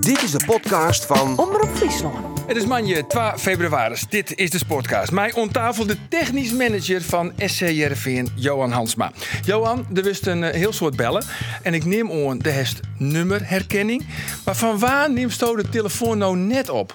Dit is de podcast van Omroep Friesland. Het is maandag 2 februari. Dit is de Sportcast. Mij on tafel de technisch manager van SC Heerenveen, Johan Hansma. Johan, er wist een heel soort bellen. En ik neem aan de hest nummerherkenning. Maar van waar neemt je de telefoon nou net op?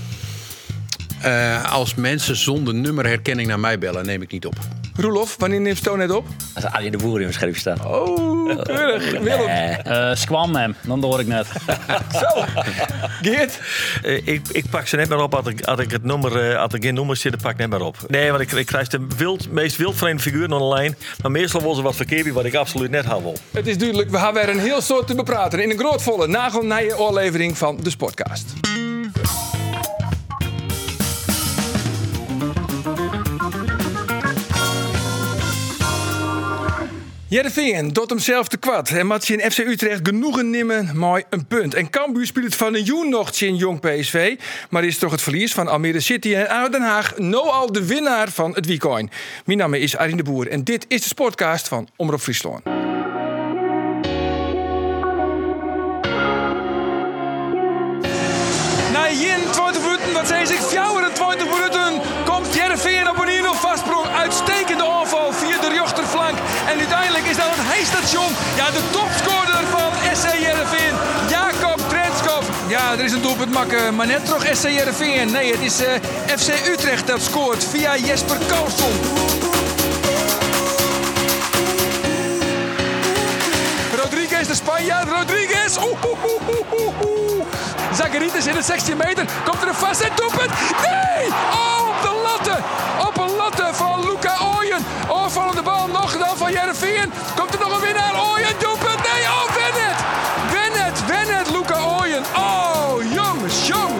Als mensen zonder nummerherkenning naar mij bellen, neem ik niet op. Roelof, wanneer neemt je net op? Als Arjen de Boer in mijn scherm staat. Oh, keurig. Willem. Squam hem, dan hoor ik net. Zo. Geert? Ik pak ze net maar op als ik het nummer, als er geen nummer zit, dan pak ik net maar op. Nee, want ik krijg de meest wildvreemde figuren online. Maar meestal worden ze wat verkeerd, wat ik absoluut net had wil. Het is duidelijk, we hebben weer een heel soort te bepraten in een grootvolle nagelnije oorlevering van de Sportcast. Heerenveen doet hem zelf te kwad. En moet je in FC Utrecht genoegen nemen maar een punt. En Cambuur speelt het van een joen nog in jong PSV. Maar is toch het verlies van Almere City en ADO Den Haag nou al de winnaar van het weekend. Mijn naam is Arjen de Boer en dit is de Sportcast van Omroep Friesland. Na 21 minuten, wat zei ik, 24 minuten, komt Heerenveen op een 1-0 vastsprong. Uitstekende aanval via de rechterflank. En uiteindelijk is dat het heistation. Ja, de topscorer van SC Heerenveen, Jacob Trenskov. Ja, er is een doelpunt maken, maar net toch SC Heerenveen. Nee, het is FC Utrecht dat scoort via Jesper Karlsson. Rodriguez, de Spanjaard. Rodriguez. Zacharitis in het 16 meter. Komt er een vast en doelpunt. Nee! Oh, op de latten. Op een latten van Luca Ooyen. Overvallende bal nog dan van Heerenveen. Komt er nog een winnaar. Ooyen, doelpunt. Nee, oh, win het, Luca Ooyen. Oh, jongens.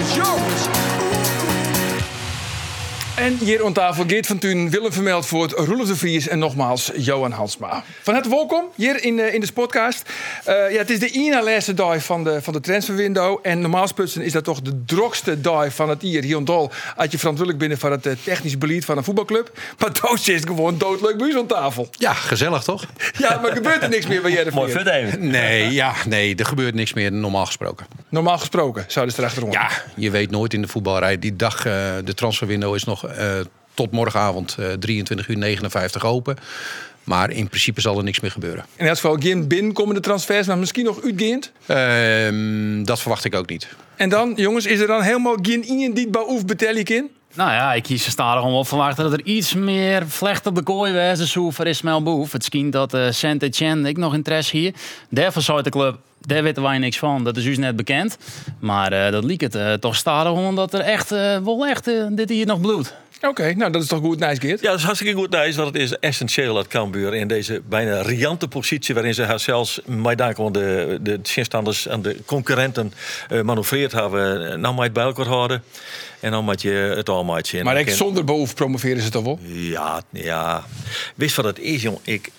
En hier aan tafel Geert van Thun, Willem Vermeldvoort, Roelof de Vries en nogmaals Johan Hansma. Van harte welkom hier in de Sportcast. Het is de ene laatste dag van de transferwindow. En normaal gesproken is dat toch de drokste dag van het jaar. Hier en dol had je verantwoordelijk binnen van het technisch beleid van een voetbalclub. Maar Doos is gewoon doodleuk bij u aan tafel. Ja, gezellig toch? Ja, maar gebeurt er niks meer bij Heerenveen? Mooi fut even. Nee, er gebeurt niks meer normaal gesproken. Normaal gesproken zouden ze erachterom. Ja, je weet nooit in de voetbalrij. Die dag, de transferwindow is nog tot morgenavond 23:59 open. Maar in principe zal er niks meer gebeuren. In elk geval geen binnenkomende transfers, maar misschien nog uitgeend? Dat verwacht ik ook niet. En dan, jongens, is er dan helemaal geen iemand die het bij Oef betellen in? Nou ja, ik kies er stadig om op verwachten dat er iets meer vlecht op de kooi wezen zo voor Ismaël Boef. Het schijnt dat Saint-Etienne, ik nog interesse hier. Daarvan zou de club, daar weten wij niks van. Dat is dus net bekend. Maar dat liep het toch stadig omdat er echt, dit hier nog bloedt. Oké, nou dat is toch goed, nice, Geert? Ja, dat is hartstikke goed nice, want het is essentieel dat Cambuur in deze bijna riante positie waarin ze haar zelfs Maidan de tegenstanders en de concurrenten manoeuvreerd hebben, nou moet je het bij elkaar houden en dan moet je het allemaal zien. Maar zonder Boef promoveren ze toch wel? Ja. Wist wat het is, jong.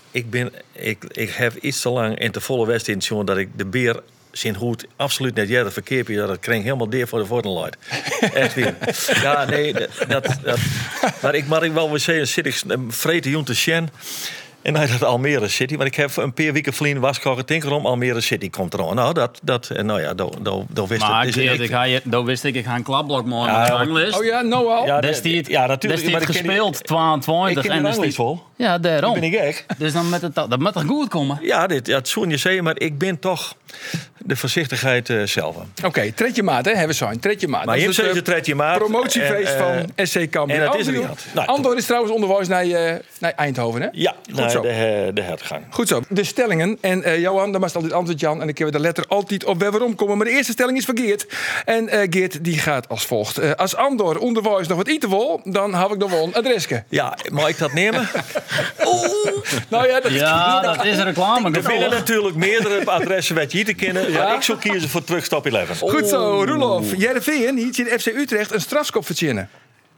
Ik heb iets te lang in de volle west in jongen dat ik de beer zijn hoed absoluut net jaren verkeerd. Dat kreeg helemaal deer voor de voordenlijd. Echt weer. Ja, nee, maar ik wel weer zeggen, zit ik vreten jong te sjen. En dan dat Almere City, want ik heb een paar weken vliegen was tinker om Almere City komt er aan. Nou, dat wist ik. Maar wist ik ga een klapblok maken op de ranglijst. Oh ja, nou al? Ja, natuurlijk. Maar gespeeld, 22. Ik ken de ranglijst vol. Ja, daarom. Ben ik gek. Dus dan dat moet toch goed komen? Ja, het zou je zeggen, maar ik ben toch de voorzichtigheid zelf. Oké, tred je maat, hè, hebben we zo'n. Tred je maat. Maar je hebt zeker tred je maat. Promociefeest van SC Cambuur. En dat is er niet. Andor is trouwens onderwijs naar Eindhoven, hè? Ja, goed zo. De hertgang. Goed zo. De stellingen. En Johan, dan was altijd antwoord Jan. En dan kunnen we de letter altijd op waarom komen. Maar de eerste stelling is van Geert. En Geert die gaat als volgt. Als Andor onderwijs nog wat eten wil, dan heb ik nog wel een adresje. Ja, mag ik dat nemen? Nou ja, dat is een reclame. Er zijn natuurlijk meerdere adressen wat je te kennen. Ja? Maar ik zou kiezen voor terugstap 11. Goed zo, Roelof. Heerenveen hier in FC Utrecht een strafschop verzinnen.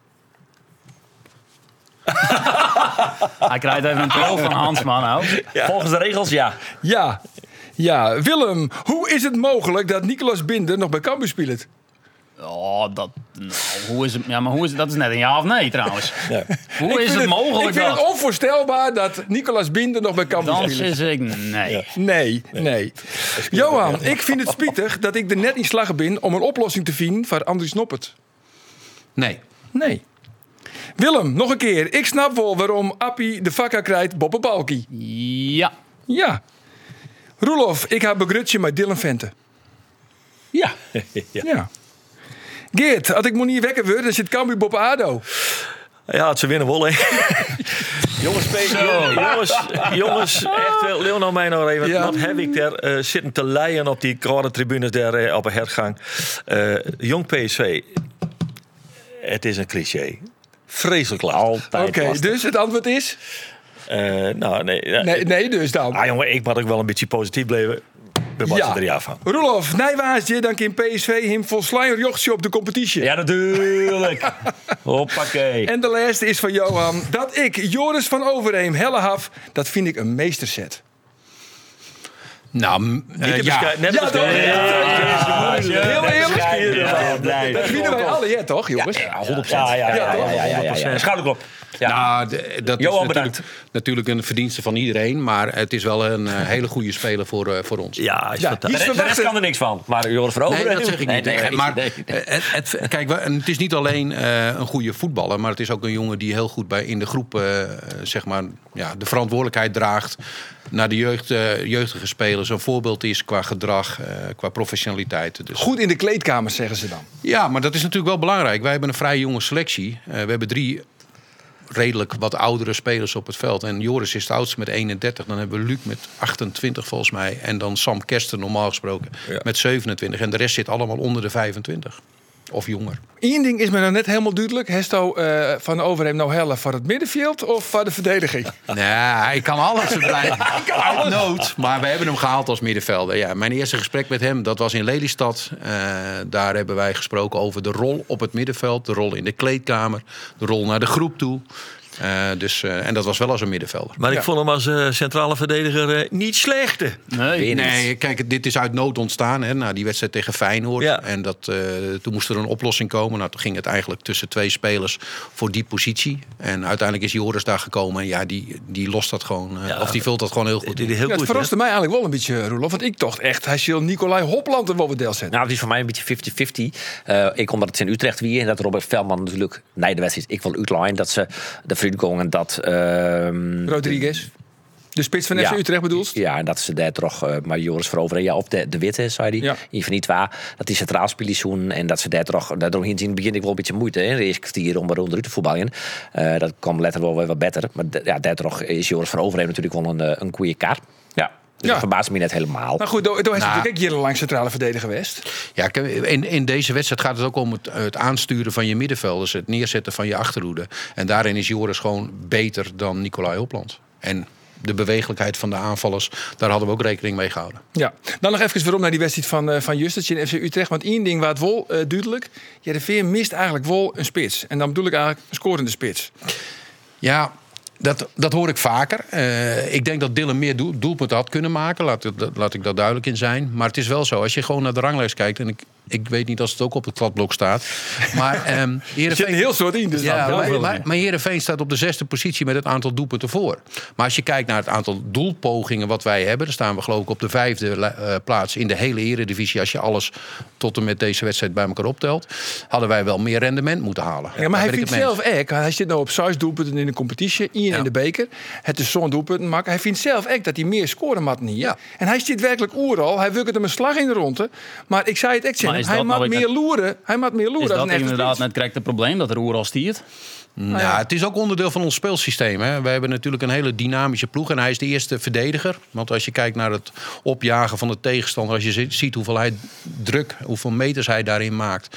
Hij krijgt even een pro van Hansma nou. Ja. Volgens de regels, ja. Ja, Willem, hoe is het mogelijk dat Nicolas Binder nog bij Cambuur speelt? Hoe is het? Ja, maar hoe is het? Dat is net een ja of nee trouwens. Ja. Hoe is het mogelijk Ik vind het dat? onvoorstelbaar dat Nicolas Binder nog bij Cambuur Dan speelt. is ik nee. Nee. Johan, ik vind het spietig dat ik er net in slag ben om een oplossing te vinden voor Andries Noppert. Nee. Willem, nog een keer. Ik snap wel waarom Appie de vakka krijgt Boppe Balkie. Ja. Ja. Roelof, ik heb een grutje met Dylan Vente. Ja. Ja. Geert, als ik moet niet wekken word, dan zit Cambuur Boppe ADO. Ja, ze winnen wel, hè. jongens, echt wel. Leon, mij nog even. Ja. Wat heb ik daar zitten te leien op die koude tribunes daar op een hergang. Jong PSV. Het is een cliché. Vreselijk laat. Altijd Oké, lastig. dus het antwoord is? Nee, dus dan. Ah, jongen, ik moet ook wel een beetje positief blijven. We moeten er ja van. Roelof, Nijwaasje, dan in PSV hem volslaan jochtje op de competitie. Ja, natuurlijk. Hoppakee. En de laatste is van Johan. Dat ik, Joris van Overheem, Hellehaf, dat vind ik een meesterset. Nou, Net Ja, als toch? Heel eerlijk. eerlijk. Dat vinden wij alle, ja toch, jongens? Ja, 100%. Ja. Schouderklop. Ja. Nou, dat Johan, is natuurlijk een verdienste van iedereen. Maar het is wel een hele goede speler voor ons. Ja, is Ja, fantastisch. iets De rest kan er niks van. Maar Joris van Nee, Overheem... dat zeg ik niet. Nee, maar nee. kijk, het is niet alleen een goede voetballer, maar het is ook een jongen die heel goed in de groep zeg maar, de verantwoordelijkheid draagt naar de jeugdige spelers. Een voorbeeld is qua gedrag, qua professionaliteit. Dus, Goed in de kleedkamers, zeggen ze dan. ja, maar dat is natuurlijk wel belangrijk. Wij hebben een vrij jonge selectie. We hebben 3 redelijk wat oudere spelers op het veld. En Joris is de oudste met 31. Dan hebben we Luc met 28 volgens mij. En dan Sam Kersten normaal gesproken met 27. En de rest zit allemaal onder de 25. Of jonger. Eén ding is me nou net helemaal duidelijk. Hesto van Overheem nou hellen voor het middenveld of voor de verdediging? Nee, hij kan alles uit nood. Maar we hebben hem gehaald als middenvelder. Ja, mijn eerste gesprek met hem, dat was in Lelystad. Daar hebben wij gesproken over de rol op het middenveld. De rol in de kleedkamer. De rol naar de groep toe. En dat was wel als een middenvelder. Maar ik vond hem als centrale verdediger niet slecht. Nee, kijk, dit is uit nood ontstaan. Hè, na die wedstrijd tegen Feyenoord. Ja. En toen moest er een oplossing komen. Nou, toen ging het eigenlijk tussen 2 spelers voor die positie. En uiteindelijk is Joris daar gekomen. En ja, die lost dat gewoon. Of die vult dat gewoon heel goed in. Heel Ja, het goed, verraste mij eigenlijk wel een beetje, Roelof. Want ik dacht echt, hij zal Nicolai Hopland er wel wat deel zetten. Nou, het is voor mij een beetje 50-50. Ik omdat het in Utrecht wie en dat Robert Veldman natuurlijk na de wedstrijd ik wil uitlijn dat ze de Friedgong en dat Rodriguez. De spits van FC Utrecht bedoelst? Ja, en dat ze daar toch maar Joris veroveren. Ja, of de Witte, zei hij. Ja. Even niet waar. Dat die centraal spelen en dat ze daar toch daarom in het begin ik wel een beetje moeite. Hè, de eerste kwartier om eruit te voetballen. Dat kwam letterlijk wel weer wat beter. Maar daar toch is Joris van Overheem natuurlijk wel een goede kaart. Ja. Dus dat verbaast me net helemaal. Nou goed, door is natuurlijk ook jarenlang centrale verdediger geweest. Ja, in deze wedstrijd gaat het ook om het aansturen van je middenvelders. Het neerzetten van je achterhoede. En daarin is Joris gewoon beter dan Nicolai Hopland. En de bewegelijkheid van de aanvallers, daar hadden we ook rekening mee gehouden. Ja, dan nog even waarom naar die wedstrijd van Justus in FC Utrecht. Want één ding waar het wel duidelijk. De Veer mist eigenlijk wel een spits. En dan bedoel ik eigenlijk een scorende spits. Ja, dat hoor ik vaker. Ik denk dat Dylan meer doelpunten had kunnen maken. Laat ik dat duidelijk in zijn. Maar het is wel zo, als je gewoon naar de ranglijst kijkt... en ik weet niet als het ook op het kladblok staat. Maar Er zit een heel soort in. Dus maar Heerenveen staat op de 6e positie met het aantal doelpunten voor. Maar als je kijkt naar het aantal doelpogingen wat wij hebben... dan staan we geloof ik op de 5e plaats in de hele Eredivisie... als je alles tot en met deze wedstrijd bij elkaar optelt... hadden wij wel meer rendement moeten halen. Ja, maar hij vindt zelf ook, hij zit nou op 6 doelpunten in de competitie, 1 in de beker. Het is zo'n doelpunten maken. Hij vindt zelf ook dat hij meer scoren moet hier. Ja. En hij zit werkelijk oeral. Hij wikkert hem een slag in de ronde. Maar ik zei het echt, hij moet meer loeren. Hij moet meer loeren. Is dat dat inderdaad net correct het probleem dat er oer al stiert? Nou, het is ook onderdeel van ons speelsysteem. Hè. Wij hebben natuurlijk een hele dynamische ploeg. En hij is de eerste verdediger. Want als je kijkt naar het opjagen van de tegenstander... als je ziet hoeveel meters hij daarin maakt...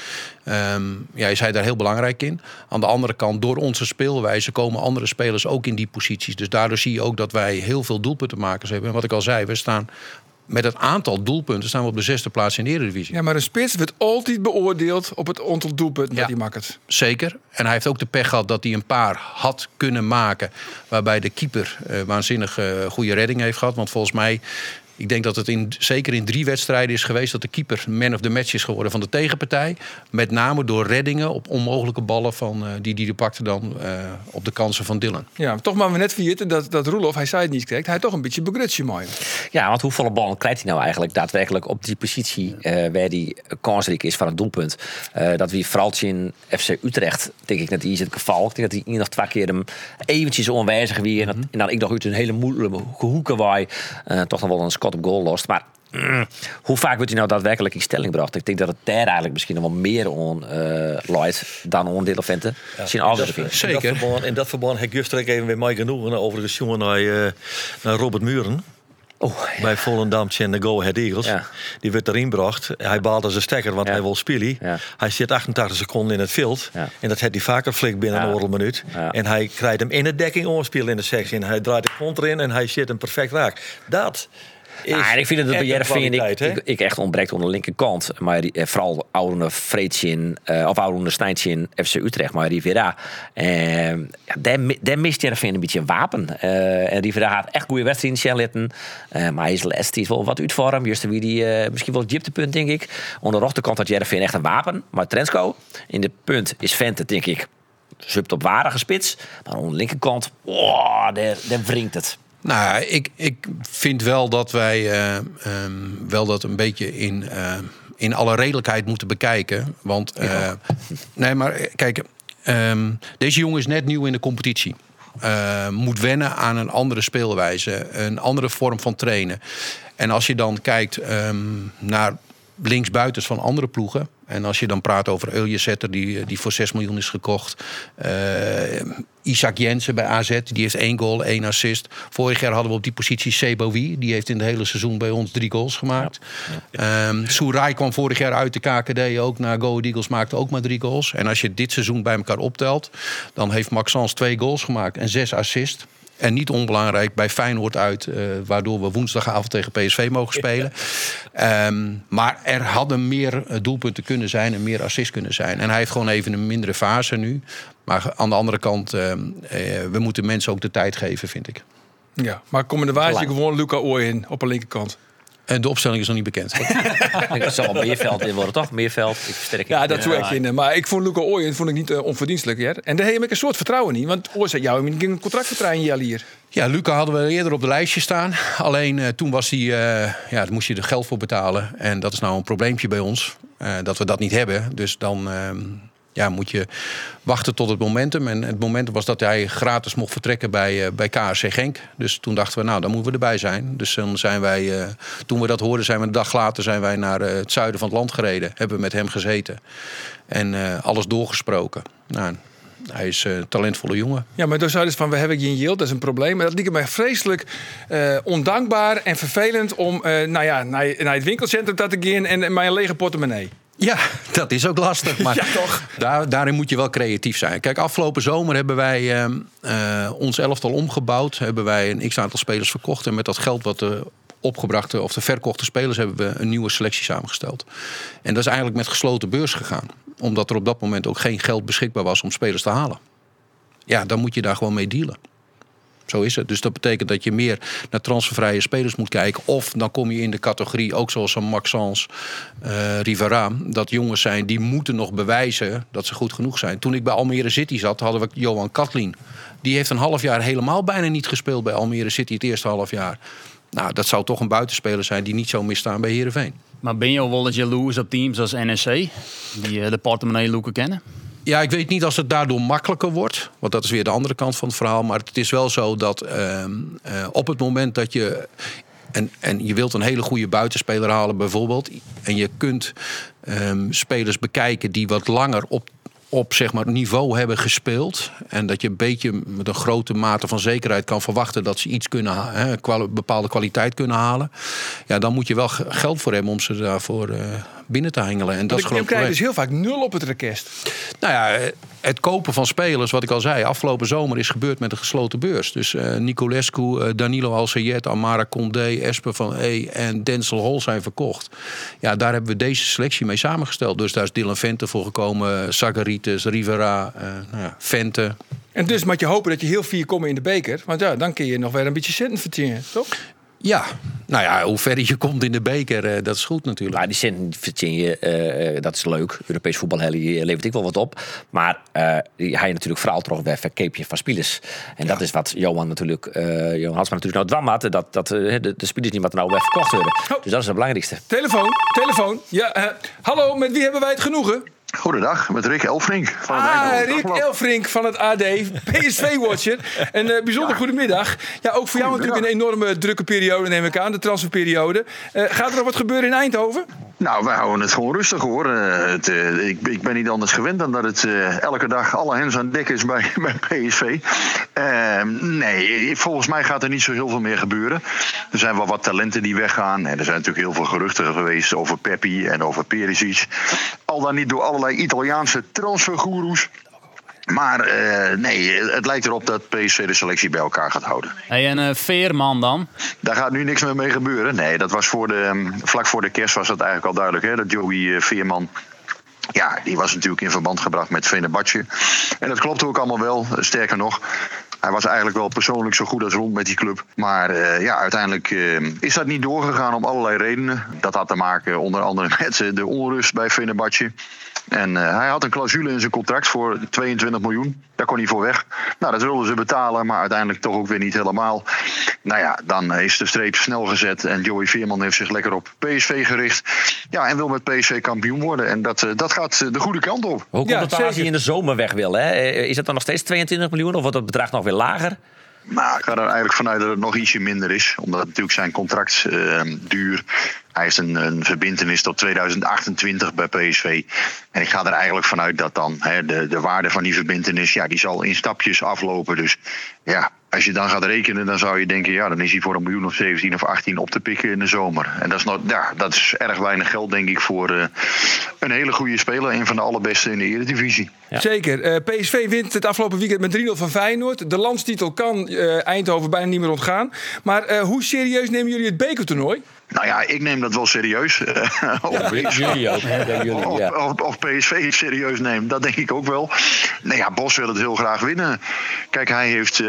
is hij daar heel belangrijk in. Aan de andere kant, door onze speelwijze... komen andere spelers ook in die posities. Dus daardoor zie je ook dat wij heel veel doelpuntenmakers hebben. En wat ik al zei, we staan... Met het aantal doelpunten staan we op de 6e plaats in de Eredivisie. Ja, maar een spits wordt altijd beoordeeld op het aantal doelpunten dat hij maakt. Zeker. En hij heeft ook de pech gehad dat hij een paar had kunnen maken... waarbij de keeper waanzinnig goede redding heeft gehad. Want volgens mij Ik denk dat het zeker in 3 wedstrijden is geweest... dat de keeper man of the match is geworden van de tegenpartij. Met name door reddingen op onmogelijke ballen... die pakte dan op de kansen van Dylan. Ja, toch maar we net vergeten dat Roelof, hij zei het niet correct... hij toch een beetje begrutje mooi. Ja, want hoeveel ballen krijgt hij nou eigenlijk daadwerkelijk op die positie... waar die kansrijk is van het doelpunt? Dat wie vooral in FC Utrecht, denk ik, dat hij is het geval. Ik denk dat hij nog 2 keer hem eventjes onwijzig weer... en dan ik nog uit een hele moeilijke hoeken waar toch nog wel een scot op goal lost. Maar hoe vaak wordt hij nou daadwerkelijk in stelling gebracht? Ik denk dat het daar eigenlijk misschien nog wel meer on luidt dan on Dylan Vente. Zeker. In dat verband heb ik juist even weer mij genoegen overigens jongen naar Robert Muren. Bij Volendam en de Go Ahead Eagles. Ja. Die werd erin gebracht. Hij baalde zijn stekker, want hij wil spelen. Ja. Hij zit 88 seconden in het veld. Ja. En dat heeft hij vaker flik binnen een minuut. Ja. En hij krijgt hem in de dekking omspelen in de sectie. En hij draait de kont erin en hij zit hem perfect raak. Dat en ik vind het bij Heerenveen ik echt ontbreekt aan de linkerkant. Maar vooral oude Freetsin of oude Stijntje FC Utrecht, maar Rivera. Daar mist Heerenveen een beetje een wapen. En Rivera gaat echt goede wedstrijden inzetten. Maar hij is wel wat uit voor hem. Juist wie die misschien wel het dieptepunt, denk ik. Aan de rechterkant had Heerenveen echt een wapen. Maar Trensko in de punt is Vente, denk ik, subtopwaardige spits. Maar aan de linkerkant, daar wringt het. Nou, ik vind wel dat wij wel dat een beetje in alle redelijkheid moeten bekijken. Want, nee, maar kijk, deze jongen is net nieuw in de competitie. Moet wennen aan een andere speelwijze, een andere vorm van trainen. En als je dan kijkt naar linksbuitens van andere ploegen... en als je dan praat over Euljezetter, die voor 6 miljoen is gekocht... Isaac Jensen bij AZ, die heeft 1 goal, 1 assist. Vorig jaar hadden we op die positie Sebowi. Die heeft in het hele seizoen bij ons 3 goals gemaakt. Ja. Sourai kwam vorig jaar uit de KKD ook naar Go Ahead Eagles, maakte ook maar 3 goals. En als je dit seizoen bij elkaar optelt... dan heeft Maxence 2 goals gemaakt en 6 assists. En niet onbelangrijk bij Feyenoord uit... waardoor we woensdagavond tegen PSV mogen spelen. Maar er hadden meer doelpunten kunnen zijn... en meer assists kunnen zijn. En hij heeft gewoon even een mindere fase nu. Maar aan de andere kant... we moeten mensen ook de tijd geven, vind ik. Ja, maar komende waardje gewoon Luca Ooyen op de linkerkant. En de opstelling is nog niet bekend. Het zal Meerveld in worden, toch? Meerveld, ik versterk. Ja, dat doe ik in. Maar ik vond Luca Ooyen niet onverdienstelijk. Hè? En daar heb ik een soort vertrouwen in. Want Ooyen zei, jou een contract vertrouwen hier. Ja, Luca hadden we eerder op de lijstje staan. Alleen toen was hij, daar moest je er geld voor betalen. En dat is nou een probleempje bij ons. Dat we dat niet hebben. Dus dan... moet je wachten tot het momentum. En het momentum was dat hij gratis mocht vertrekken bij KRC Genk. Dus toen dachten we, nou, dan moeten we erbij zijn. Dus dan zijn wij, toen we dat hoorden, zijn we een dag later zijn wij naar het zuiden van het land gereden. Hebben we met hem gezeten. En alles doorgesproken. Nou, hij is een talentvolle jongen. Ja, maar toen zei dus van, we hebben geen yield, dat is een probleem. Maar dat liep mij vreselijk ondankbaar en vervelend om naar het winkelcentrum te gaan en mijn lege portemonnee. Ja, dat is ook lastig. Maar ja, toch? Daarin moet je wel creatief zijn. Kijk, afgelopen zomer hebben wij ons elftal omgebouwd. Hebben wij een x-aantal spelers verkocht. En met dat geld wat de opgebrachte of de verkochte spelers... hebben we een nieuwe selectie samengesteld. En dat is eigenlijk met gesloten beurs gegaan. Omdat er op dat moment ook geen geld beschikbaar was om spelers te halen. Ja, dan moet je daar gewoon mee dealen. Zo is het. Dus dat betekent dat je meer naar transfervrije spelers moet kijken. Of dan kom je in de categorie, ook zoals een Maxence, Rivera... dat jongens zijn die moeten nog bewijzen dat ze goed genoeg zijn. Toen ik bij Almere City zat, hadden we Johan Katlin. Die heeft een half jaar helemaal bijna niet gespeeld bij Almere City het eerste half jaar. Nou, dat zou toch een buitenspeler zijn die niet zo misstaan bij Heerenveen. Maar ben je al wel eens jaloers op teams als NSC, die de portemonnee-loeken kennen? Ja, ik weet niet als het daardoor makkelijker wordt. Want dat is weer de andere kant van het verhaal. Maar het is wel zo dat op het moment dat je... En je wilt een hele goede buitenspeler halen bijvoorbeeld. En je kunt spelers bekijken die wat langer op zeg maar niveau hebben gespeeld. En dat je een beetje met een grote mate van zekerheid kan verwachten dat ze iets kunnen, bepaalde kwaliteit kunnen halen. Ja, dan moet je wel geld voor hebben om ze daarvoor binnen te hengelen. En dat is je krijgt dus heel vaak 0 op het rekest. Nou ja, het kopen van spelers, wat ik al zei, afgelopen zomer is gebeurd met een gesloten beurs. Dus Nicolescu, Danilo Alsayed, Amara Condé, Esper van E en Denzel Hall zijn verkocht. Ja, daar hebben we deze selectie mee samengesteld. Dus daar is Dylan Vente voor gekomen, Sagaritis, Rivera, Vente. En dus moet je hopen dat je heel 4 komt in de beker. Want ja, dan kun je nog weer een beetje centen verdienen, toch? Ja, nou ja, hoe ver je komt in de beker, dat is goed natuurlijk. Maar die zin vind je, dat is leuk. Europees voetbal levert ik wel wat op. Maar die ga je natuurlijk vooral terug bij verkeepje van spelers. En dat is wat Johan Hansma natuurlijk nou dwam had. Dat de spelers niet wat nou weer verkocht worden. Dus dat is het belangrijkste. Telefoon. Ja, hallo, met wie hebben wij het genoegen? Goedendag, met Rick Elfrink van het Rick Elfrink van het AD, PSV-watcher. En bijzonder goedemiddag. Ja, ook voor jou natuurlijk een enorme drukke periode, neem ik aan, de transferperiode. Gaat er nog wat gebeuren in Eindhoven? Nou, wij houden het gewoon rustig hoor. Ik ben niet anders gewend dan dat het elke dag alle hens aan dek is bij PSV. Nee, volgens mij gaat er niet zo heel veel meer gebeuren. Er zijn wel wat talenten die weggaan. En er zijn natuurlijk heel veel geruchten geweest over Peppi en over Perisic. Al dan niet door allerlei Italiaanse transfergoeroes. Maar nee, het lijkt erop dat PSV de selectie bij elkaar gaat houden. Hey, en Veerman dan? Daar gaat nu niks meer mee gebeuren. Nee, dat was vlak voor de kerst was dat eigenlijk al duidelijk. Hè, dat Joey Veerman, ja, die was natuurlijk in verband gebracht met Fenerbahce. En dat klopte ook allemaal wel. Sterker nog, hij was eigenlijk wel persoonlijk zo goed als rond met die club. Maar ja, uiteindelijk is dat niet doorgegaan om allerlei redenen. Dat had te maken onder andere met de onrust bij Fenerbahce. En hij had een clausule in zijn contract voor 22 miljoen. Daar kon hij voor weg. Nou, dat wilden ze betalen, maar uiteindelijk toch ook weer niet helemaal. Nou ja, dan is de streep snel gezet. En Joey Veerman heeft zich lekker op PSV gericht. Ja, en wil met PSV kampioen worden. En dat gaat de goede kant op. Hoe komt het als hij in de zomer weg wil? Hè? Is het dan nog steeds 22 miljoen of wordt het bedrag nog weer lager? Nou, ik ga er eigenlijk vanuit dat het nog ietsje minder is. Omdat natuurlijk zijn contract duur. Hij heeft een verbintenis tot 2028 bij PSV. En ik ga er eigenlijk vanuit dat dan de waarde van die verbintenis, ja, die zal in stapjes aflopen. Dus ja, als je dan gaat rekenen, dan zou je denken, ja, dan is hij voor 1 miljoen of 17 of 18 op te pikken in de zomer. En dat is erg weinig geld, denk ik, voor een hele goede speler. Een van de allerbeste in de Eredivisie. Ja. Zeker. PSV wint het afgelopen weekend met 3-0 van Feyenoord. De landstitel kan Eindhoven bijna niet meer ontgaan. Maar hoe serieus nemen jullie het bekertoernooi? Nou ja, ik neem dat wel serieus. Jullie ook. Of PSV het serieus neemt, dat denk ik ook wel. Nou ja, Bos wil het heel graag winnen. Kijk, hij heeft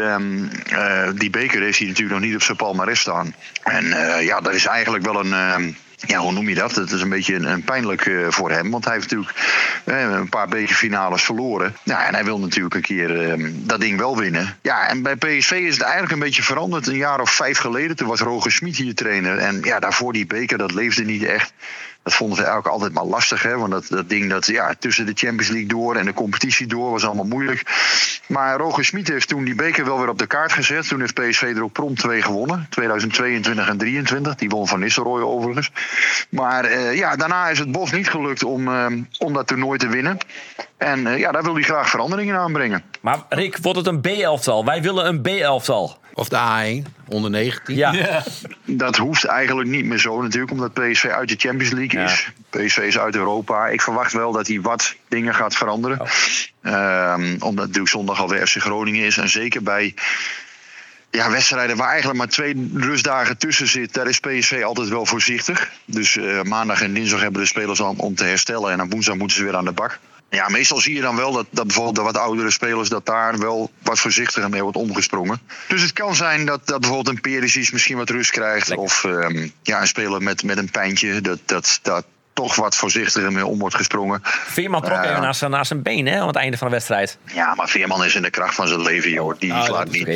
die beker heeft hij natuurlijk nog niet op zijn palmares staan. En ja, dat is eigenlijk wel een... ja, hoe noem je dat? Het is een beetje een pijnlijk voor hem. Want hij heeft natuurlijk een paar bekerfinales verloren. Ja, en hij wil natuurlijk een keer dat ding wel winnen. Ja, en bij PSV is het eigenlijk een beetje veranderd. Een jaar of 5 geleden, toen was Roger Schmid hier trainer. En ja, daarvoor die beker, dat leefde niet echt. Dat vonden ze eigenlijk altijd maar lastig. Hè? Want dat ding dat tussen de Champions League door en de competitie door was allemaal moeilijk. Maar Roger Schmid heeft toen die beker wel weer op de kaart gezet. Toen heeft PSV er ook prompt 2 gewonnen. 2022 en 2023. Die won van Nistelrooy overigens. Maar daarna is het Bos niet gelukt om dat toernooi te winnen. En daar wil hij graag veranderingen aanbrengen. Maar Rick, wordt het een B-elftal? Wij willen een B-elftal. Of de A1, onder 19. Ja. Dat hoeft eigenlijk niet meer zo natuurlijk, omdat PSV uit de Champions League is. PSV is uit Europa. Ik verwacht wel dat hij wat dingen gaat veranderen. Omdat natuurlijk zondag alweer FC Groningen is. En zeker bij wedstrijden waar eigenlijk maar 2 rustdagen tussen zit, daar is PSV altijd wel voorzichtig. Dus maandag en dinsdag hebben de spelers om te herstellen. En op woensdag moeten ze weer aan de bak. Ja, meestal zie je dan wel dat bijvoorbeeld de wat oudere spelers, dat daar wel wat voorzichtiger mee wordt omgesprongen. Dus het kan zijn dat bijvoorbeeld een Perisic misschien wat rust krijgt. Lekker. Of een speler met een pijntje, dat toch wat voorzichtiger mee om wordt gesprongen. Veerman trok even naast zijn been aan het einde van de wedstrijd. Ja, maar Veerman is in de kracht van zijn leven, joh. Die slaat niet.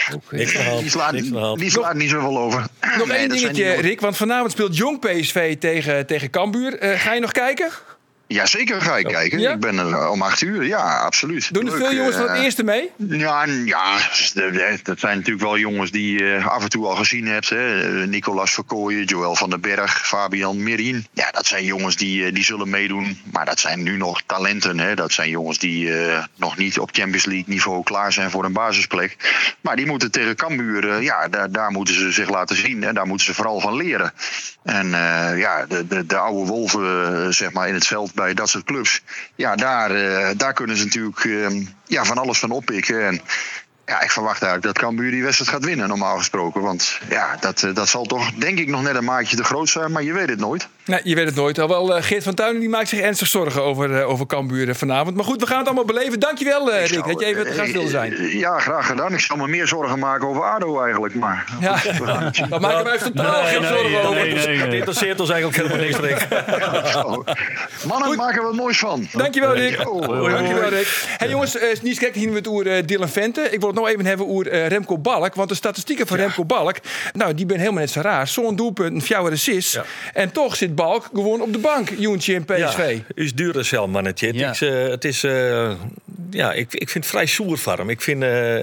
Die slaat niet zoveel over. Nog één dingetje, Rick, want vanavond speelt Jong PSV tegen Cambuur. Ga je nog kijken? Ja, zeker ga ik kijken. Ja? Ik ben er om 8 uur. Ja, absoluut. Doen er veel jongens van het eerste mee? Ja, dat zijn natuurlijk wel jongens die je af en toe al gezien hebt. Hè. Nicolas Verkooyen, Joël van den Berg, Fabian Merin. Ja, dat zijn jongens die zullen meedoen. Maar dat zijn nu nog talenten. Hè. Dat zijn jongens die nog niet op Champions League niveau klaar zijn voor een basisplek. Maar die moeten tegen Cambuur, daar moeten ze zich laten zien. En daar moeten ze vooral van leren. En de oude wolven, zeg maar, in het veld bij dat soort clubs. Ja, daar kunnen ze natuurlijk van alles van oppikken. En ja, ik verwacht eigenlijk dat Cambuur die wedstrijd gaat winnen, normaal gesproken. Want ja, dat zal toch, denk ik, nog net een maatje te groot zijn. Maar je weet het nooit. Nee, je weet het nooit. Alhoewel Geert van Tuinen die maakt zich ernstig zorgen over Cambuur vanavond. Maar goed, we gaan het allemaal beleven. Dankjewel Rick, dat je even het gast wilde zijn. Ja, graag gedaan. Ik zou me meer zorgen maken over ADO eigenlijk. Maar Ja, daar maken wij totaal geen zorgen over. Het interesseert ons eigenlijk ook helemaal niks, Rick. mannen, maken we er moois van. Dankjewel Rick. Hoi. Dankjewel Rick. Hey jongens, niet gek hier met Dylan Vente. Ik wil het nog even hebben over Remco Balk. Want de statistieken van Remco Balk, nou die ben helemaal net zo raar. Zo'n doelpunt, een 4 assists. Ja. En toch zit Balk gewoon op de bank, Joentje in PSV. Ja, is duur zelf mannetje. Ja. Ik vind het vrij zoer voor hem. Ik vind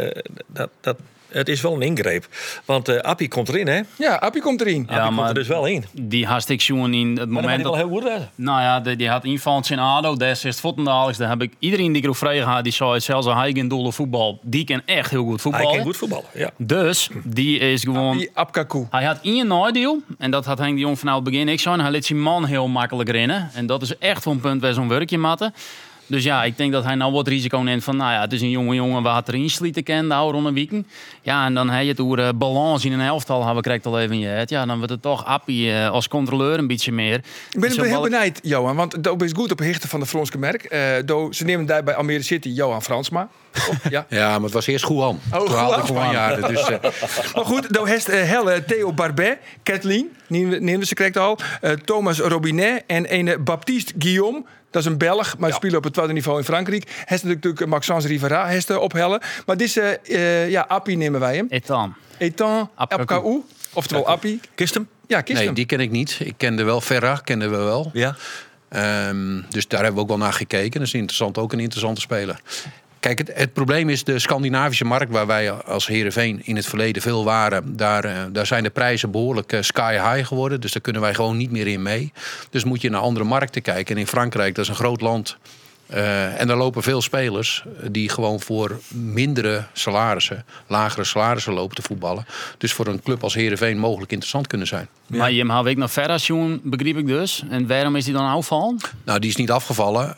dat het is wel een ingreep. Want Appie komt erin, hè? Ja, Appie komt erin. Ja, komt er dus wel in. Die had ik zoen in het moment. Dat wel heel goed uit. Nou ja, die had invallend in ADO. Daar is Voetendaalix. Daar heb ik iedereen die ik erover vrij gehad. Die zei zelfs al hij geen dolle voetbal. Die kan echt heel goed voetballen. Hij kan goed voetballen, ja. Dus die is gewoon. Apkaku. Hij had één nadeel. En dat had Henk de Jong vanaf het begin ik zo. Hij liet zijn man heel makkelijk rennen. En dat is echt een punt waar zo'n werkje matten. Dus ja, ik denk dat hij nou wat risico neemt van... nou ja, het is een jongen waar het erin slieten kan, de oude Ronde Wieken. Ja, en dan heb je het over balans in een elftal hebben we krijgt al even in je het. Ja, dan wordt het toch Appie als controleur een beetje meer. Ik ben heel benieuwd, Johan, want dat is goed op hichten van de Franse merk. Ze nemen daar bij Almere City Johan Fransma. Ja, maar het was eerst Juan. Toen haalde ik Spanjaarden. Dus, maar goed, dan heeft Helle, Theo Barbet, Kathleen, neemden ze krijgt al, Thomas Robinet en een Baptiste Guillaume. Dat is een Belg, maar spelen op het tweede niveau in Frankrijk. Hij is natuurlijk Maxence Rivera ophellen. Maar deze Appie nemen wij hem. Etan Apkaou. Oftewel Appie. Kist hem? Ja, kist hem. Nee, die ken ik niet. Ik kende wel Ferra, kenden we wel. Ja. Dus daar hebben we ook wel naar gekeken. Dat is ook een interessante speler. Kijk, het probleem is de Scandinavische markt... waar wij als Heerenveen in het verleden veel waren... daar zijn de prijzen behoorlijk sky high geworden. Dus daar kunnen wij gewoon niet meer in mee. Dus moet je naar andere markten kijken. En in Frankrijk, dat is een groot land... en daar lopen veel spelers die gewoon voor mindere salarissen... lagere salarissen lopen te voetballen. Dus voor een club als Heerenveen mogelijk interessant kunnen zijn. Ja. Maar je haalt ik naar Ferras, jongen, begreep ik dus. En waarom is die dan afgevallen? Nou, die is niet afgevallen.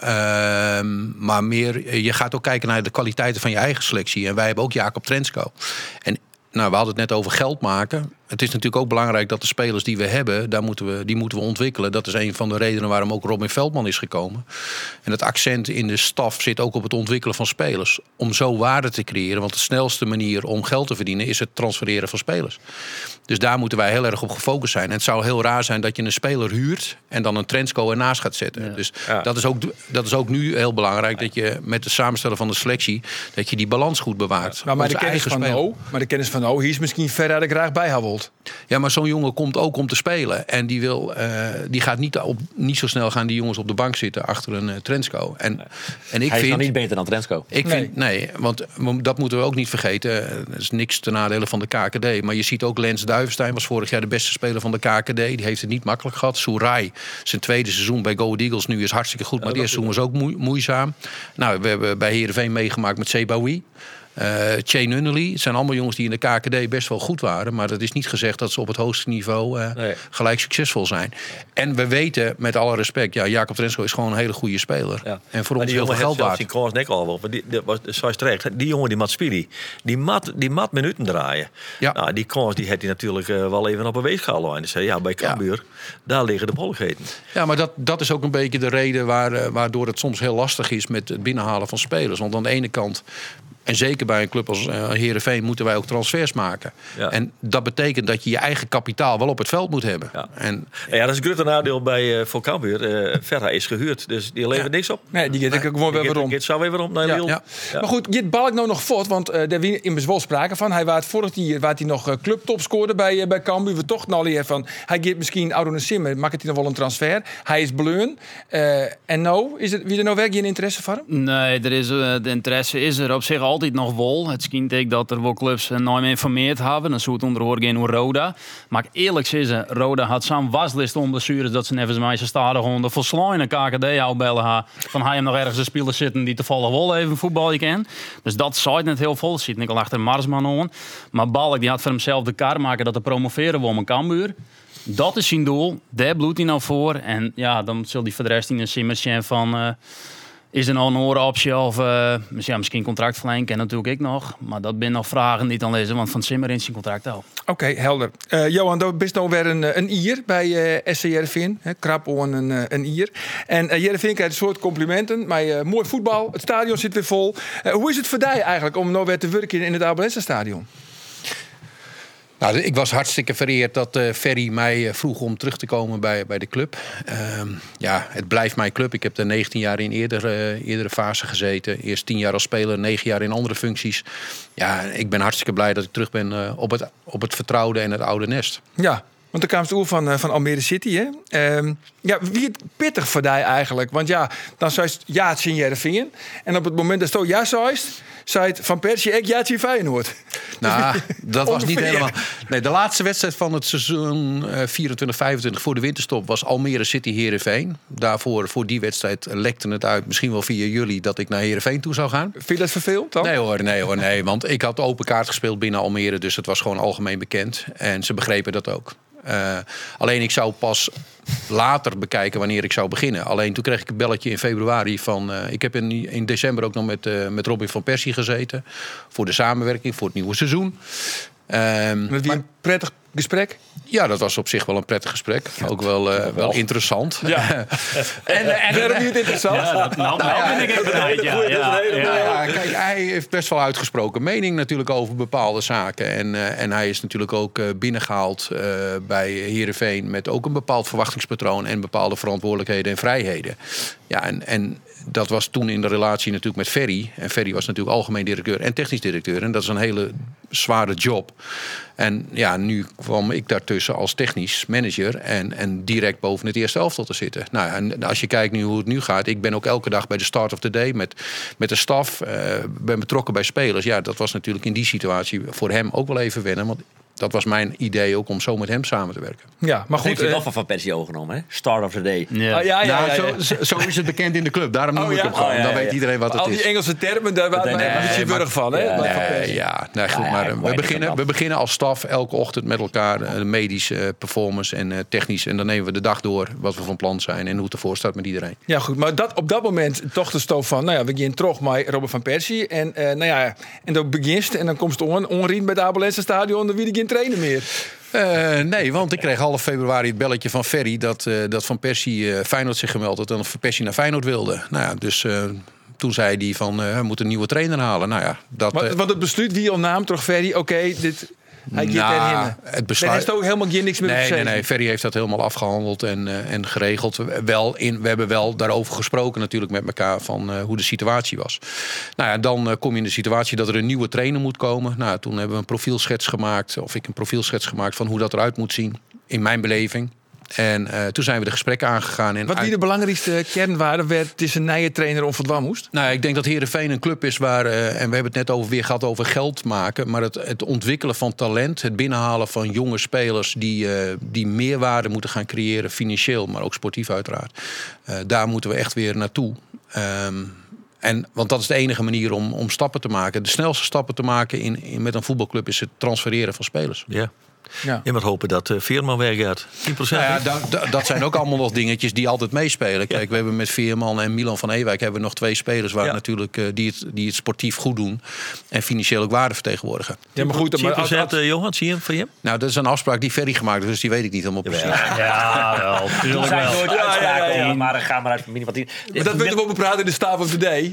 Maar meer, je gaat ook kijken naar de kwaliteiten van je eigen selectie. En wij hebben ook Jacob Trensko. En nou, we hadden het net over geld maken. Het is natuurlijk ook belangrijk dat de spelers die we hebben... die moeten we ontwikkelen. Dat is een van de redenen waarom ook Robin Veldman is gekomen. En het accent in de staf zit ook op het ontwikkelen van spelers. Om zo waarde te creëren. Want de snelste manier om geld te verdienen... is het transfereren van spelers. Dus daar moeten wij heel erg op gefocust zijn. En het zou heel raar zijn dat je een speler huurt... en dan een Trensko ernaast gaat zetten. Ja. Dus dat is ook nu heel belangrijk... dat je met het samenstellen van de selectie... dat je die balans goed bewaart. Ja. Maar de kennis van hier is misschien verder ik graag bij wil. Ja, maar zo'n jongen komt ook om te spelen. En die gaat niet zo snel gaan die jongens op de bank zitten achter een Trensko. En ik hij is nog niet beter dan Trensko. Nee, want dat moeten we ook niet vergeten. Dat is niks ten nadele van de KKD. Maar je ziet ook Lens Duivenstein was vorig jaar de beste speler van de KKD. Die heeft het niet makkelijk gehad. Sourai, zijn tweede seizoen bij Go Ahead Eagles nu is hartstikke goed. Maar het eerste seizoen was ook moeizaam. Nou, we hebben bij Heerenveen meegemaakt met Sebaoui. Che Nunnally. Het zijn allemaal jongens die in de KKD best wel goed waren. Maar dat is niet gezegd dat ze op het hoogste niveau gelijk succesvol zijn. En we weten, met alle respect... Jacob Trensko is gewoon een hele goede speler. Ja. En voor ons heel veel geld waard. Die jongen die mat spelen. Die mat minuten draaien. Ja. Nou, die kans die had hij natuurlijk wel even op een weegschaal. En zei bij Cambuur, daar liggen de mogelijkheden. Ja, maar dat is ook een beetje de reden waardoor het soms heel lastig is... met het binnenhalen van spelers. Want aan de ene kant... En zeker bij een club als Heerenveen moeten wij ook transfers maken. Ja. En dat betekent dat je je eigen kapitaal wel op het veld moet hebben. Ja, dat is een grote nadeel voor Cambuur. Verra is gehuurd, dus die levert niks op. Nee, die gaat gewoon weer waarom. Het zou weer waarom naar Lille. Ja. Maar goed, Git Balk nou nog voort, want daar wie in Bezwol sprake van. Hij was vorig jaar hij nog clubtop scoorde bij Cambuur. We toch nou leren van, hij geeft misschien Aron Simmer, maakt hij nog wel een transfer. Hij is bleun. En nou, wie er nou werk geen interesse voor hem? Nee, de interesse is er op zich altijd nog wel. Het schijnt ik dat er wel clubs nooit meer informeerd hebben. Dan zou het onderhoor gaan hoe Roda. Maar eerlijk zeggen, Roda had zo'n waslist om blessures dat ze even met zijn stadion de verslaan KKD uitbellen van hij hem nog ergens een speler zitten die toevallig wel even voetbal kan. Dus dat zou het net heel vol zitten. Ik al achter Marsman aan. Maar Balk die had voor hemzelf de kar maken dat te promoveren wil met Cambuur. Dat is zijn doel. Daar bloedt hij nou voor. En ja, dan zal hij voor de rest in een simmertje van... Is er nog een andere optie of misschien contractverlenging en natuurlijk ik nog. Maar dat ben nog vragen die dan lezen, want Van Simmer in zijn contract al. Oké, helder. Johan, er is nou weer een Ier bij SC Heerenveen. Krap om een Ier. En Heerenveen krijgt een soort complimenten. Maar mooi voetbal, het stadion zit weer vol. Hoe is het voor jou eigenlijk om nou weer te werken in het Abelense stadion? Nou, ik was hartstikke vereerd dat Ferry mij vroeg om terug te komen bij de club. Het blijft mijn club. Ik heb er 19 jaar in eerdere fase gezeten. Eerst 10 jaar als speler, 9 jaar in andere functies. Ja, ik ben hartstikke blij dat ik terug ben op het vertrouwde en het oude nest. Ja. Want dan kwam het oer van Almere City, hè? Wie het pittig voor jou eigenlijk? Want dan zei je ja, het is in Heerenveen. En op het moment dat je ja zei het Van Persie, ik ja, het is Feyenoord. Nou, dat was niet helemaal... Nee, de laatste wedstrijd van het seizoen 24-25 voor de winterstop was Almere City Heerenveen. Daarvoor, voor die wedstrijd lekte het uit, misschien wel via jullie, dat ik naar Heerenveen toe zou gaan. Vind je dat vervelend dan? Nee. Want ik had open kaart gespeeld binnen Almere, dus het was gewoon algemeen bekend. En ze begrepen dat ook. Alleen ik zou pas later bekijken wanneer ik zou beginnen. Alleen toen kreeg ik een belletje in februari van... ik heb in december ook nog met Robin van Persie gezeten. Voor de samenwerking, voor het nieuwe seizoen. Met wie een prettig gesprek? Ja, dat was op zich wel een prettig gesprek. Ook wel interessant. Ja. en waarom niet interessant? Ja, nou ben ik even Kijk, hij heeft best wel uitgesproken mening natuurlijk over bepaalde zaken. En hij is natuurlijk ook binnengehaald bij Heerenveen met ook een bepaald verwachtingspatroon en bepaalde verantwoordelijkheden en vrijheden. Ja, en dat was toen in de relatie natuurlijk met Ferry. En Ferry was natuurlijk algemeen directeur en technisch directeur. En dat is een hele zware job. En ja, nu kwam ik daartussen als technisch manager en direct boven het eerste elftal te zitten. Nou, en als je kijkt nu hoe het nu gaat, ik ben ook elke dag bij de start of the day met de staf, ben betrokken bij spelers. Ja, dat was natuurlijk in die situatie voor hem ook wel even wennen, want dat was mijn idee ook om zo met hem samen te werken. Ja, maar goed. Heeft hij wel van Persie overgenomen, hè? Start of the day. Ja. Zo is het bekend in de club. Daarom noem ik hem gewoon. Dan weet iedereen wat het is. Al die Engelse termen, daar waren wij een beetje burg van, hè? We beginnen als staf elke ochtend met elkaar medische performance en technisch. En dan nemen we de dag door wat we van plan zijn en hoe het ervoor staat met iedereen. Ja, goed. Maar op dat moment toch de stoof van, we gaan terug met Robin van Persie. En dan begint en dan komt het onrien bij het Abelense stadion. Dan wil ik geen trainen meer. Nee, want ik kreeg half februari het belletje van Ferry dat Van Persie Feyenoord zich gemeld had en Van Persie naar Feyenoord wilde. Nou ja, dus toen zei hij van we moeten een nieuwe trainer halen. Nou ja, want het besluit wie al naam toch Ferry, dit. Hij het besluit. Er is ook helemaal niks meer. Nee. Ferry heeft dat helemaal afgehandeld en geregeld. We hebben wel daarover gesproken natuurlijk met elkaar van hoe de situatie was. Nou ja, dan kom je in de situatie dat er een nieuwe trainer moet komen. Nou, toen hebben we een profielschets gemaakt, of ik een profielschets gemaakt van hoe dat eruit moet zien in mijn beleving. En toen zijn we de gesprekken aangegaan. Wat wie de belangrijkste kernwaarde werd, het is een nieuwe trainer onverdwaan moest? Nou, ik denk dat Heerenveen een club is waar, en we hebben het net weer gehad over geld maken, maar het ontwikkelen van talent, het binnenhalen van jonge spelers die meerwaarde moeten gaan creëren, financieel, maar ook sportief uiteraard. Daar moeten we echt weer naartoe. Want dat is de enige manier om stappen te maken. De snelste stappen te maken met een voetbalclub is het transfereren van spelers. Ja. Ja. Je moet hopen dat Veerman weggaat. 10%. Nou ja, dat zijn ook allemaal nog dingetjes die altijd meespelen. Kijk, we hebben met Veerman en Milan van Ewijk hebben we nog 2 spelers waar natuurlijk die het sportief goed doen en financieel ook waarde vertegenwoordigen. Ja, maar goed, 10% Johan, zie je hem van je? Nou, dat is een afspraak die Ferry gemaakt heeft, dus die weet ik niet helemaal precies. Ja, wel. Tuurlijk wel. Nooit uitspraken, maar ga maar uit minimaal 10. Maar dat willen we ook praten in de Staff of the Day.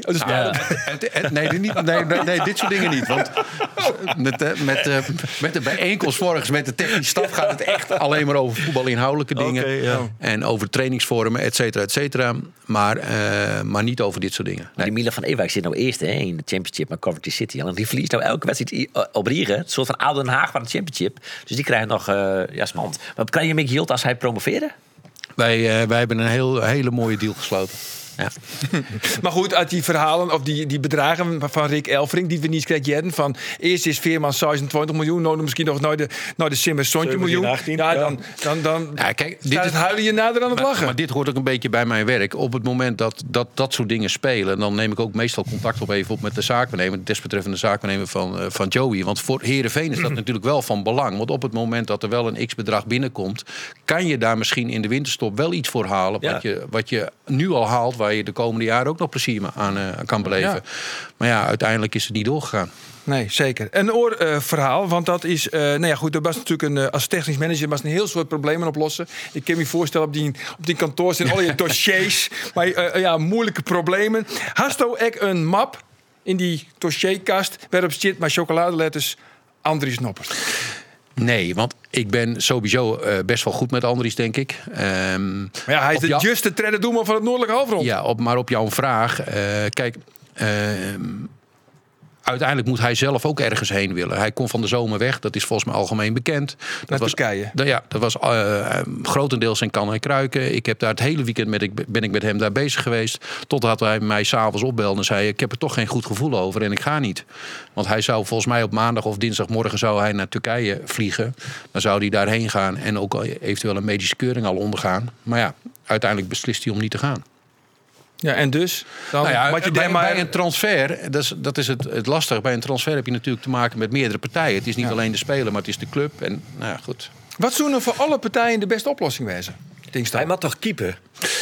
Nee, dit soort dingen niet. Want met de bijeenkomst morgens met de technische staf gaat het echt alleen maar over voetbalinhoudelijke dingen. En over trainingsvormen, et cetera. Maar niet over dit soort dingen. Nee. Die Milan van Ewijk zit nou eerst in de Championship met Coventry City. En die verliest nou elke wedstrijd op Riegen. Een soort van Oude Den Haag van de Championship. Dus die krijgen nog spannend. Maar krijg je Mick Hield als hij promoveerde? Wij hebben een hele mooie deal gesloten. Ja. Maar goed, uit die verhalen of die bedragen van Rick Elfrink die we niet krijgen van eerst is Veerman 26 miljoen, nou misschien nog naar de Simmers 20 miljoen. 18, dan kijk, het huilen je nader aan het lachen. Maar dit hoort ook een beetje bij mijn werk. Op het moment dat soort dingen spelen, dan neem ik ook meestal contact op met de zaakwaarnemer, de desbetreffende zaakwaarnemer van Joey. Want voor Heerenveen is dat natuurlijk wel van belang. Want op het moment dat er wel een x-bedrag binnenkomt, kan je daar misschien in de winterstop wel iets voor halen wat je nu al haalt, waar je de komende jaren ook nog plezier aan kan beleven. Ja. Maar ja, uiteindelijk is het niet doorgegaan. Nee, zeker. Een oorverhaal, want dat is... nou ja, goed, er was natuurlijk als technisch manager was een heel soort problemen oplossen. Ik kan me voorstellen, op die kantoor zijn al je dossiers. Maar moeilijke problemen. Hasto ek een map in die dossierkast waarop zit maar chocoladeletters Andries Noppert? Nee, want ik ben sowieso best wel goed met Andries, denk ik. Maar ja, hij is de juiste tredde doelman van het Noordelijke Halfrond. Ja, maar op jouw vraag... kijk... uiteindelijk moet hij zelf ook ergens heen willen. Hij kon van de zomer weg, dat is volgens mij algemeen bekend. Naar Turkije. Dat was grotendeels in kan en kruiken. Ik heb daar het hele weekend ben ik met hem daar bezig geweest. Totdat hij mij s'avonds opbelde en zei... ik heb er toch geen goed gevoel over en ik ga niet. Want hij zou volgens mij op maandag of dinsdagmorgen... zou hij naar Turkije vliegen. Dan zou hij daarheen gaan en ook eventueel een medische keuring al ondergaan. Maar ja, uiteindelijk beslist hij om niet te gaan. Ja, en dus? Dan bij een transfer, dat is het lastige. Bij een transfer heb je natuurlijk te maken met meerdere partijen. Het is niet alleen de speler, maar het is de club. En nou ja, goed. Wat zou nou voor alle partijen de beste oplossing wezen? Hij mag toch keeper?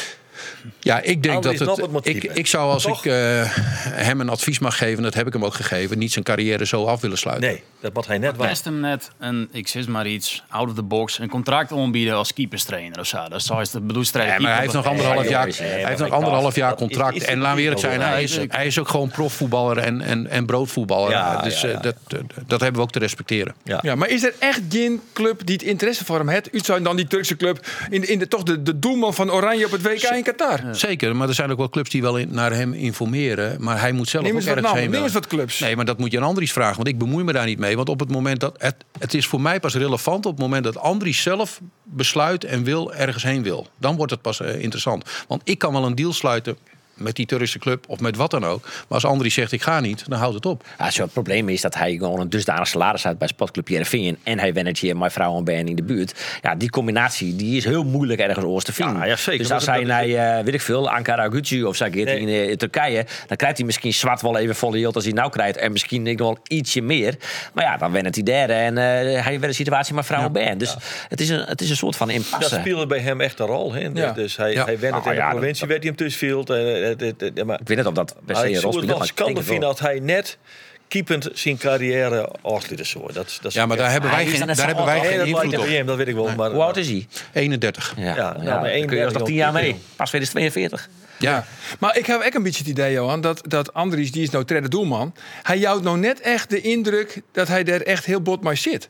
Ja, ik denk Andries dat ik zou als ik hem een advies mag geven, dat heb ik hem ook gegeven, niet zijn carrière zo af willen sluiten. Nee, dat moet hij net wel. Best hem net ik zeg maar iets, out of the box, een contract aanbieden als keeperstrainer of zo. Dat is de bedoelstrijd. Maar hij heeft nog anderhalf jaar contract. En laten we eerlijk zijn, hij is ook gewoon profvoetballer en broodvoetballer. Ja, dus dat hebben we ook te respecteren. Ja, maar is er echt geen club die het interesse voor hem heeft? U zou dan die Turkse club, toch de doelman van Oranje op het WK in Qatar? Zeker, maar er zijn ook wel clubs die wel naar hem informeren. Maar hij moet zelf ook ergens heen. Neem eens wat clubs. Nee, maar dat moet je aan Andries vragen. Want ik bemoei me daar niet mee. Want op het moment dat... Het is voor mij pas relevant op het moment dat Andries zelf besluit en ergens heen wil. Dan wordt het pas interessant. Want ik kan wel een deal sluiten met die Turkse club of met wat dan ook. Maar als Andries zegt ik ga niet, dan houdt het op. Ja, het probleem is dat hij gewoon een dusdanig salaris uit bij Sportclub Heerenveen en hij manageert mijn vrouw en Ben in de buurt. Ja, die combinatie die is heel moeilijk ergens oors te vinden. Ja, zeker. Dus als hij naar, weet ik veel, Ankara Gücü of zo in Turkije, dan krijgt hij misschien zwart wel even volle yield als hij nou krijgt en misschien nog wel ietsje meer. Maar ja, dan wennet hij derde en hij werd een situatie met vrouw en Ben. Dus het is een soort van impasse. Dat speelde bij hem echt een rol. Hè? Ja. Dus hij went in de provincie, werd hij hem tussenvield. Ik weet niet of dat per se een rol speelt. Ik kan vinden dat hij net keepend zijn carrière afsluiten zo. Maar daar hebben wij geen invloed op. Dat weet ik wel. Maar, hoe oud is hij? 31. Maar 31 kun je nog 10 jaar mee. Pas 2042. Ja, maar ik heb echt een beetje het idee, Johan, dat Andries, die is nou derde doelman. Hij jouwt nou net echt de indruk dat hij daar echt heel bot mee zit.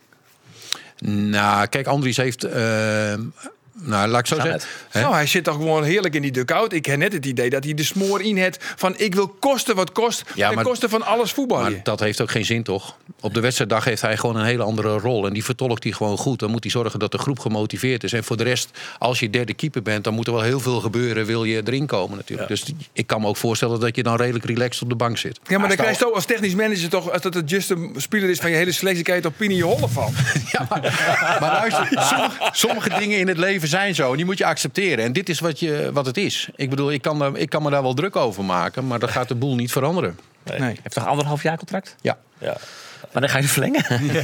Nou, kijk, Andries heeft... laat ik zo zeggen. Nou, hij zit toch gewoon heerlijk in die dugout. Ik heb net het idee dat hij de smoor in heeft van ik wil kosten wat kost. Ten koste van alles voetballen. Maar dat heeft ook geen zin, toch? Op de wedstrijddag heeft hij gewoon een hele andere rol. En die vertolkt hij gewoon goed. Dan moet hij zorgen dat de groep gemotiveerd is. En voor de rest, als je derde keeper bent, dan moet er wel heel veel gebeuren. Wil je erin komen natuurlijk. Ja. Dus ik kan me ook voorstellen dat je dan redelijk relaxed op de bank zit. Ja, maar dan krijg je toch als technisch manager toch, als dat het juiste speler is van je hele selectie, kan je toch Pini je hollen van. Ja, maar luister, sommige dingen in het leven zijn zo. En die moet je accepteren. En dit is wat het is. Ik bedoel, ik kan me daar wel druk over maken. Maar dan gaat de boel niet veranderen. Nee. Heeft toch 1,5 jaar contract? Ja. Maar dan ga je verlengen.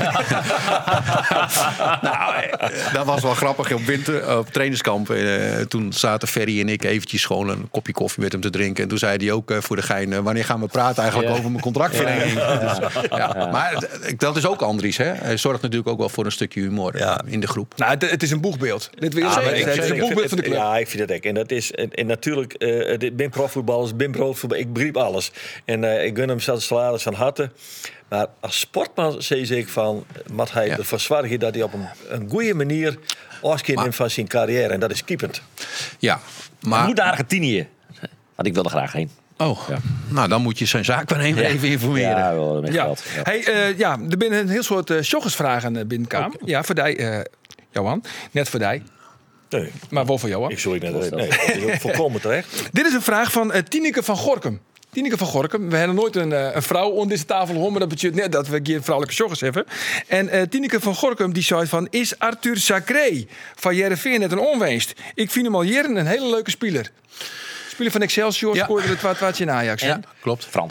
Dat was wel grappig. Op trainingskamp. Toen zaten Ferry en ik eventjes gewoon een kopje koffie met hem te drinken. En toen zei hij ook voor de gein... wanneer gaan we praten eigenlijk over mijn contractverlenging? Dus, maar dat is ook Andries. Hè? Hij zorgt natuurlijk ook wel voor een stukje humor in de groep. Nou, het is een boegbeeld. Het is een boegbeeld van de club. Ja, ik vind het ook. En dat is en natuurlijk... ik ben profvoetballer, ik ben broodvoetballer. Ik begrijp alles. En ik gun hem zelfs salaris van harte. Maar als sportman zei ik van... moet hij ervoor zorgen dat hij op een goede manier... afscheid neemt van zijn carrière. En dat is keepend. Ja, maar... Hij moet naar Argentinië. Want ik wil er graag heen. Nou dan moet je zijn zaakwaarnemer even informeren. Ja, wel met geld. Ja. Hey, er binnen een heel soort sjoggersvragen binnenkam. Okay. Ja, voor die, Johan. Net voor die. Nee. Maar wel voor Johan. Ik sorry net. Nee, dat is ook volkomen terecht. Dit is een vraag van Tineke van Gorkum. Tineke van Gorkum. We hebben nooit een vrouw onder deze tafel gehoord, maar dat betekent net dat we hier vrouwelijke joggers hebben. En Tineke van Gorkum die zei van... Is Arthur Sacré van Heerenveen net een onwinst? Ik vind hem al jaren een hele leuke speler. Speler van Excelsior, scoorde het wat in Ajax. Ja, klopt. Frans.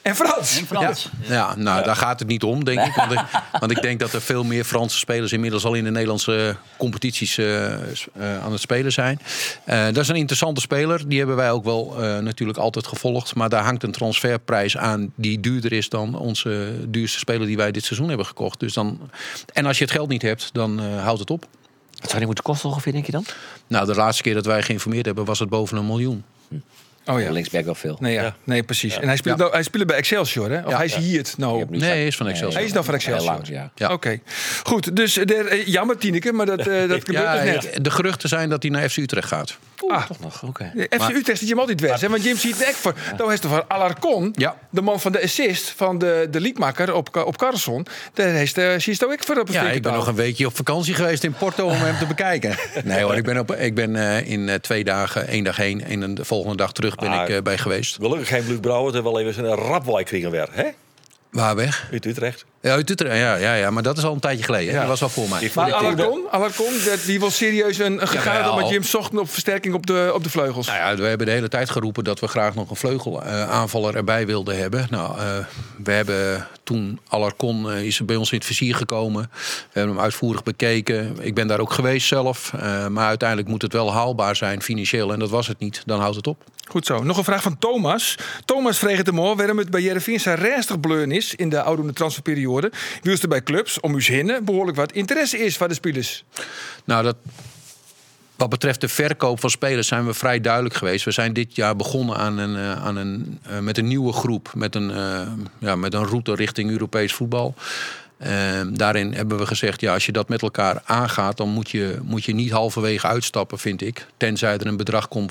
En Frans. Ja, nou, daar gaat het niet om, denk ik. Want ik denk dat er veel meer Franse spelers inmiddels al in de Nederlandse competities aan het spelen zijn. Dat is een interessante speler. Die hebben wij ook wel natuurlijk altijd gevolgd. Maar daar hangt een transferprijs aan die duurder is dan onze duurste speler die wij dit seizoen hebben gekocht. Dus en als je het geld niet hebt, dan houdt het op. Wat zou die moeten kosten ongeveer, denk je dan? Nou, de laatste keer dat wij geïnformeerd hebben, was het boven 1 miljoen. Oh ja. Linksback wel veel. Nee, precies. Ja. En hij speelt bij Excelsior, hè? Of hij is hier het nou? Nee, hij is van Excelsior. Hij is dan van Excelsior. Ja. Oké. Goed, dus jammer Tineke, maar dat gebeurt dus net. De geruchten zijn dat hij naar FC Utrecht gaat. Toch nog, oké. FC Utrecht zit je hem altijd weg, hè? Want Jim ziet het echt voor. Nou is er van Alarcon, de man van de assist van de liedmaker op Carlson. Daar heeft ook echt voor op een ik ben nog een weekje op vakantie geweest in Porto om hem te bekijken. Nee hoor, ik ben in 2 dagen, 1 dag heen en de volgende dag terug ben ik bij geweest. Gelukkig geen Luc Brouwer, er wel even een rapwaai kregen weer, hè? Waar weg? Uit Utrecht. Ja, uit Utrecht. Ja, maar dat is al een tijdje geleden. Ja. Dat was al voor mij. Maar Alarcon, die wil serieus een gegaan met Jim zocht op versterking op de vleugels. Nou ja, we hebben de hele tijd geroepen dat we graag nog een vleugelaanvaller erbij wilden hebben. Nou, we hebben toen Alarcon is bij ons in het vizier gekomen. We hebben hem uitvoerig bekeken. Ik ben daar ook geweest zelf. Maar uiteindelijk moet het wel haalbaar zijn financieel. En dat was het niet. Dan houdt het op. Goed zo. Nog een vraag van Thomas. Thomas vreegt hem hoor waarom het bij Heerenveen zijn ernstig bleun is in de oude transferperiode. Wie is er bij clubs om u hinnen behoorlijk wat interesse is van de spelers? Nou, wat betreft de verkoop van spelers zijn we vrij duidelijk geweest. We zijn dit jaar begonnen met een nieuwe groep. Met een route richting Europees voetbal. Daarin hebben we gezegd, als je dat met elkaar aangaat, dan moet je niet halverwege uitstappen, vind ik. Tenzij er een bedrag komt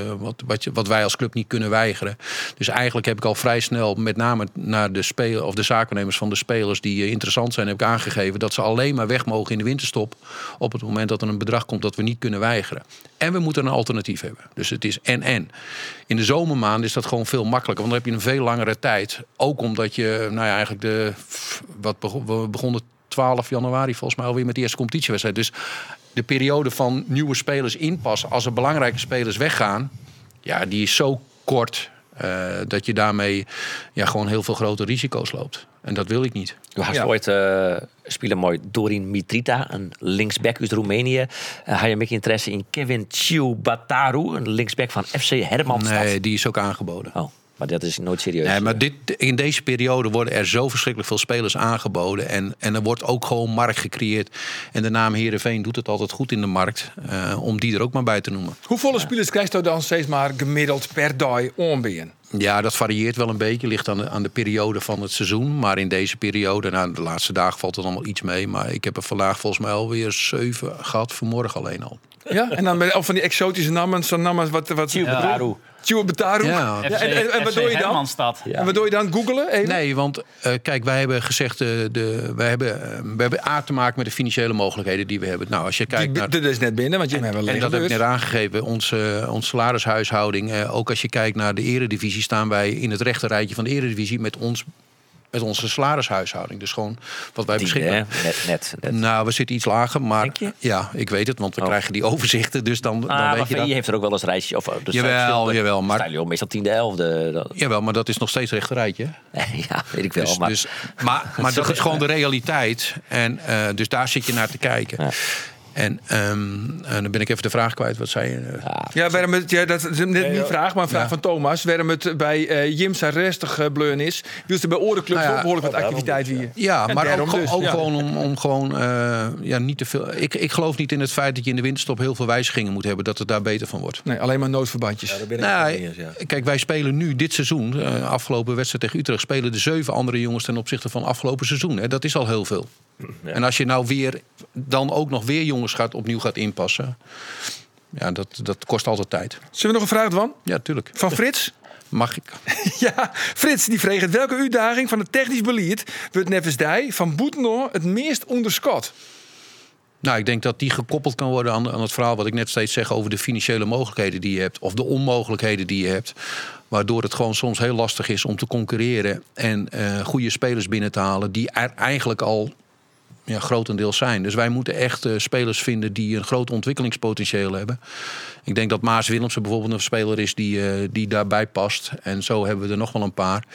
wat wij als club niet kunnen weigeren. Dus eigenlijk heb ik al vrij snel, met name naar de zaakwaarnemers van de spelers die interessant zijn, heb ik aangegeven dat ze alleen maar weg mogen in de winterstop op het moment dat er een bedrag komt dat we niet kunnen weigeren. En we moeten een alternatief hebben. Dus het is en. In de zomermaanden is dat gewoon veel makkelijker, want dan heb je een veel langere tijd. Ook omdat je, eigenlijk we begonnen 12 januari volgens mij alweer met de eerste competitiewedstrijd. Dus de periode van nieuwe spelers inpassen als er belangrijke spelers weggaan, die is zo kort dat je daarmee gewoon heel veel grote risico's loopt. En dat wil ik niet. U had ooit spelen mooi Dorin Mitrita, een linksback uit Roemenië. Had je een beetje interesse in Kevin Ciubataru, een linksback van FC Hermannstad? Nee, die is ook aangeboden. Oh. Maar dat is nooit serieus. Nee, maar in deze periode worden er zo verschrikkelijk veel spelers aangeboden. En er wordt ook gewoon markt gecreëerd. En de naam Heerenveen doet het altijd goed in de markt. Om die er ook maar bij te noemen. Hoeveel spelers krijgt u dan steeds maar gemiddeld per dag onbeen? Ja, dat varieert wel een beetje. Ligt aan de periode van het seizoen. Maar in deze periode, de laatste dagen valt er allemaal iets mee. Maar ik heb er vandaag volgens mij alweer 7 gehad. Vanmorgen alleen al. Ja, en dan van die exotische namen. Zo'n namen wat Ciubataru. Ciubataru. Ja. En wat doe je dan? Ja. En wat doe je dan? Googelen? Even? Nee, want kijk, wij hebben gezegd, we hebben te maken met de financiële mogelijkheden die we hebben. Nou, als je kijkt naar, dat is net binnen, want je hebt wel. En dat heb ik net aangegeven. Onze salarishuishouding. Ook als je kijkt naar de eredivisie, staan wij in het rechte rijtje van de eredivisie met onze salarishuishouding. Dus gewoon wat wij beschikken. Net. Nou, we zitten iets lager, maar denk je? Ja, ik weet het, want we krijgen die overzichten. Dus dan weet je dat. Je heeft er ook wel eens rijtje. Jawel, maar staan meestal 10e, 11e. Jawel, maar dat is nog steeds rechte rijtje. Ja, weet ik wel. Maar dat is gewoon de realiteit. En dus daar zit je naar te kijken. Ja. En dan ben ik even de vraag kwijt. Wat zei je? Dat is net niet een vraag, maar een vraag van Thomas. Waarom het bij Jim zijn restig bleun is. Dus er bij Orenclubs ook behoorlijk wat activiteit hier. Ja, maar ook gewoon om gewoon niet te veel. Ik geloof niet in het feit dat je in de winterstop heel veel wijzigingen moet hebben. Dat het daar beter van wordt. Nee, alleen maar noodverbandjes. Ja, daar ben ik niet eens, Kijk, wij spelen nu dit seizoen. Afgelopen wedstrijd tegen Utrecht spelen de 7 andere jongens ten opzichte van afgelopen seizoen. Hè. Dat is al heel veel. Ja. En als je nou dan ook nog weer jongens opnieuw gaat inpassen. Ja, dat kost altijd tijd. Zullen we nog een vraag, Dwan? Ja, tuurlijk. Van Frits? Mag ik? Ja, Frits die vreegt welke uitdaging van het technisch beleid wordt nevens die van Boetenor het meest onderschat? Nou, ik denk dat die gekoppeld kan worden aan het verhaal wat ik net steeds zeg over de financiële mogelijkheden die je hebt. Of de onmogelijkheden die je hebt. Waardoor het gewoon soms heel lastig is om te concurreren en goede spelers binnen te halen die er eigenlijk al grotendeels zijn. Dus wij moeten echt spelers vinden die een groot ontwikkelingspotentieel hebben. Ik denk dat Maas Willemsen bijvoorbeeld een speler is die daarbij past. En zo hebben we er nog wel een paar.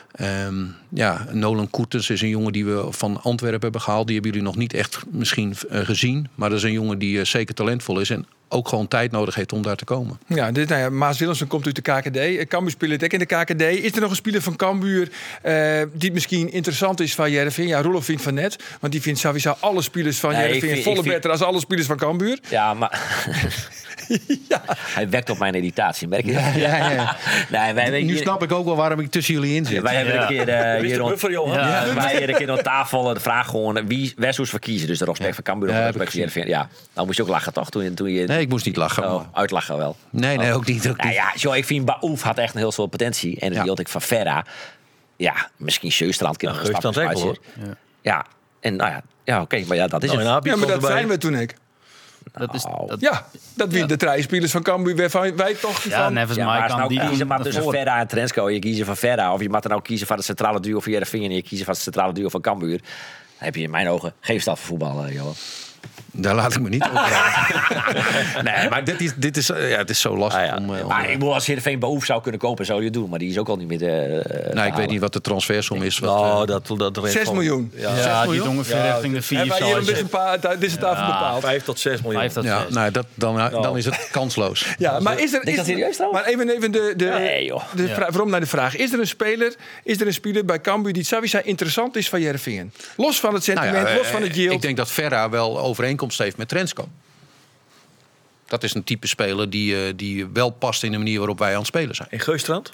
Nolan Koertens is een jongen die we van Antwerpen hebben gehaald. Die hebben jullie nog niet echt misschien gezien. Maar dat is een jongen die zeker talentvol is. En ook gewoon tijd nodig heeft om daar te komen. Ja, Maas Willemsen komt uit de KKD. Cambuur speelt ook in de KKD. Is er nog een speler van Cambuur die misschien interessant is van Heerenveen? Ja, Roelof vindt van net. Want die vindt sowieso alle spelers van Heerenveen beter als alle spelers van Cambuur. Ja, maar... ja. Hij wekt op mijn irritatie, merk je? Ja. Nee, nu snap ik ook wel waarom ik tussen jullie in zit. Wij hebben een keer wij een keer aan tafel de vraag gewoon wie Westhoes verkiezen. Dus de respect van Cambuur of de respect van Heerenveen. Ja, nou moest je ook lachen toch? Toen je... Nee, ik moest niet lachen. Oh, uitlachen wel. Nee, ook niet. Ik vind Baouf had echt een heel veel potentie. En dat hield ik van Verra. Ja, misschien Sjöstrand kan nog een stapje hoor. Ja, en oké, maar ja, dat is het. Ja, maar dat zijn we toen ik. Dat wie de treinspelers van Cambuur wij toch van. Ja, nevens mij kan die kiezen maar tussen Verra en Trensko. Je kiest van Verra of je mag er nou kiezen van het centrale duo van Heerenveen en je kiest van het centrale duo van Cambuur. Dan heb je in mijn ogen geen stad voor voetbal, Johan. Daar laat ik me niet over praten. Nee, maar het is zo lastig. Maar ik bedoel, als Heerenveen Baouf zou kunnen kopen, zou je het doen. Maar die is ook al niet meer ik weet niet wat de transfersom is. dat 6 miljoen. Ja, die ongeveer richting de 4. Hebben wij hier deze tafel bepaald? 5 tot 6 miljoen. Dan is het kansloos. Ja, maar is dat serieus trouwens? Maar even waarom naar de vraag. Is er een speler bij Cambuur die sowieso interessant is van Heerenveen? Los van het sentiment, los van het yield. Ik denk dat Verra wel overeenkomst heeft met Trensko. Dat is een type speler die wel past in de manier waarop wij aan het spelen zijn. In Geusstrand?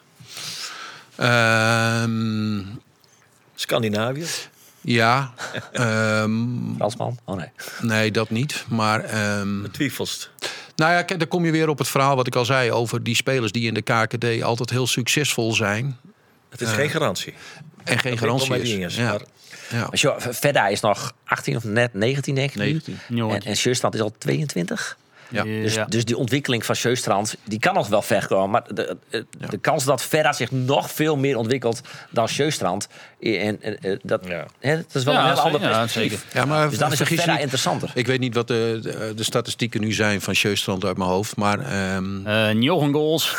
Scandinavië? Ja. Fransman? Oh nee. Nee, dat niet. Maar... Twijfelst. Nou ja, daar kom je weer op het verhaal wat ik al zei over die spelers die in de KKD altijd heel succesvol zijn. Het is geen garantie. En geen garantie is. Ja. Maar Verda is nog 18 of net 19, denk ik. 19. En Sjöstrand is al 22. Ja. Dus die ontwikkeling van Sjöstrand, die kan nog wel ver komen. Maar de kans dat Verda zich nog veel meer ontwikkelt dan Sjöstrand, dat is wel een heel ander perspectief. Ja, maar dus dan is het Verda interessanter. Ik weet niet wat de statistieken nu zijn van Sjöstrand uit mijn hoofd. Maar 9 goals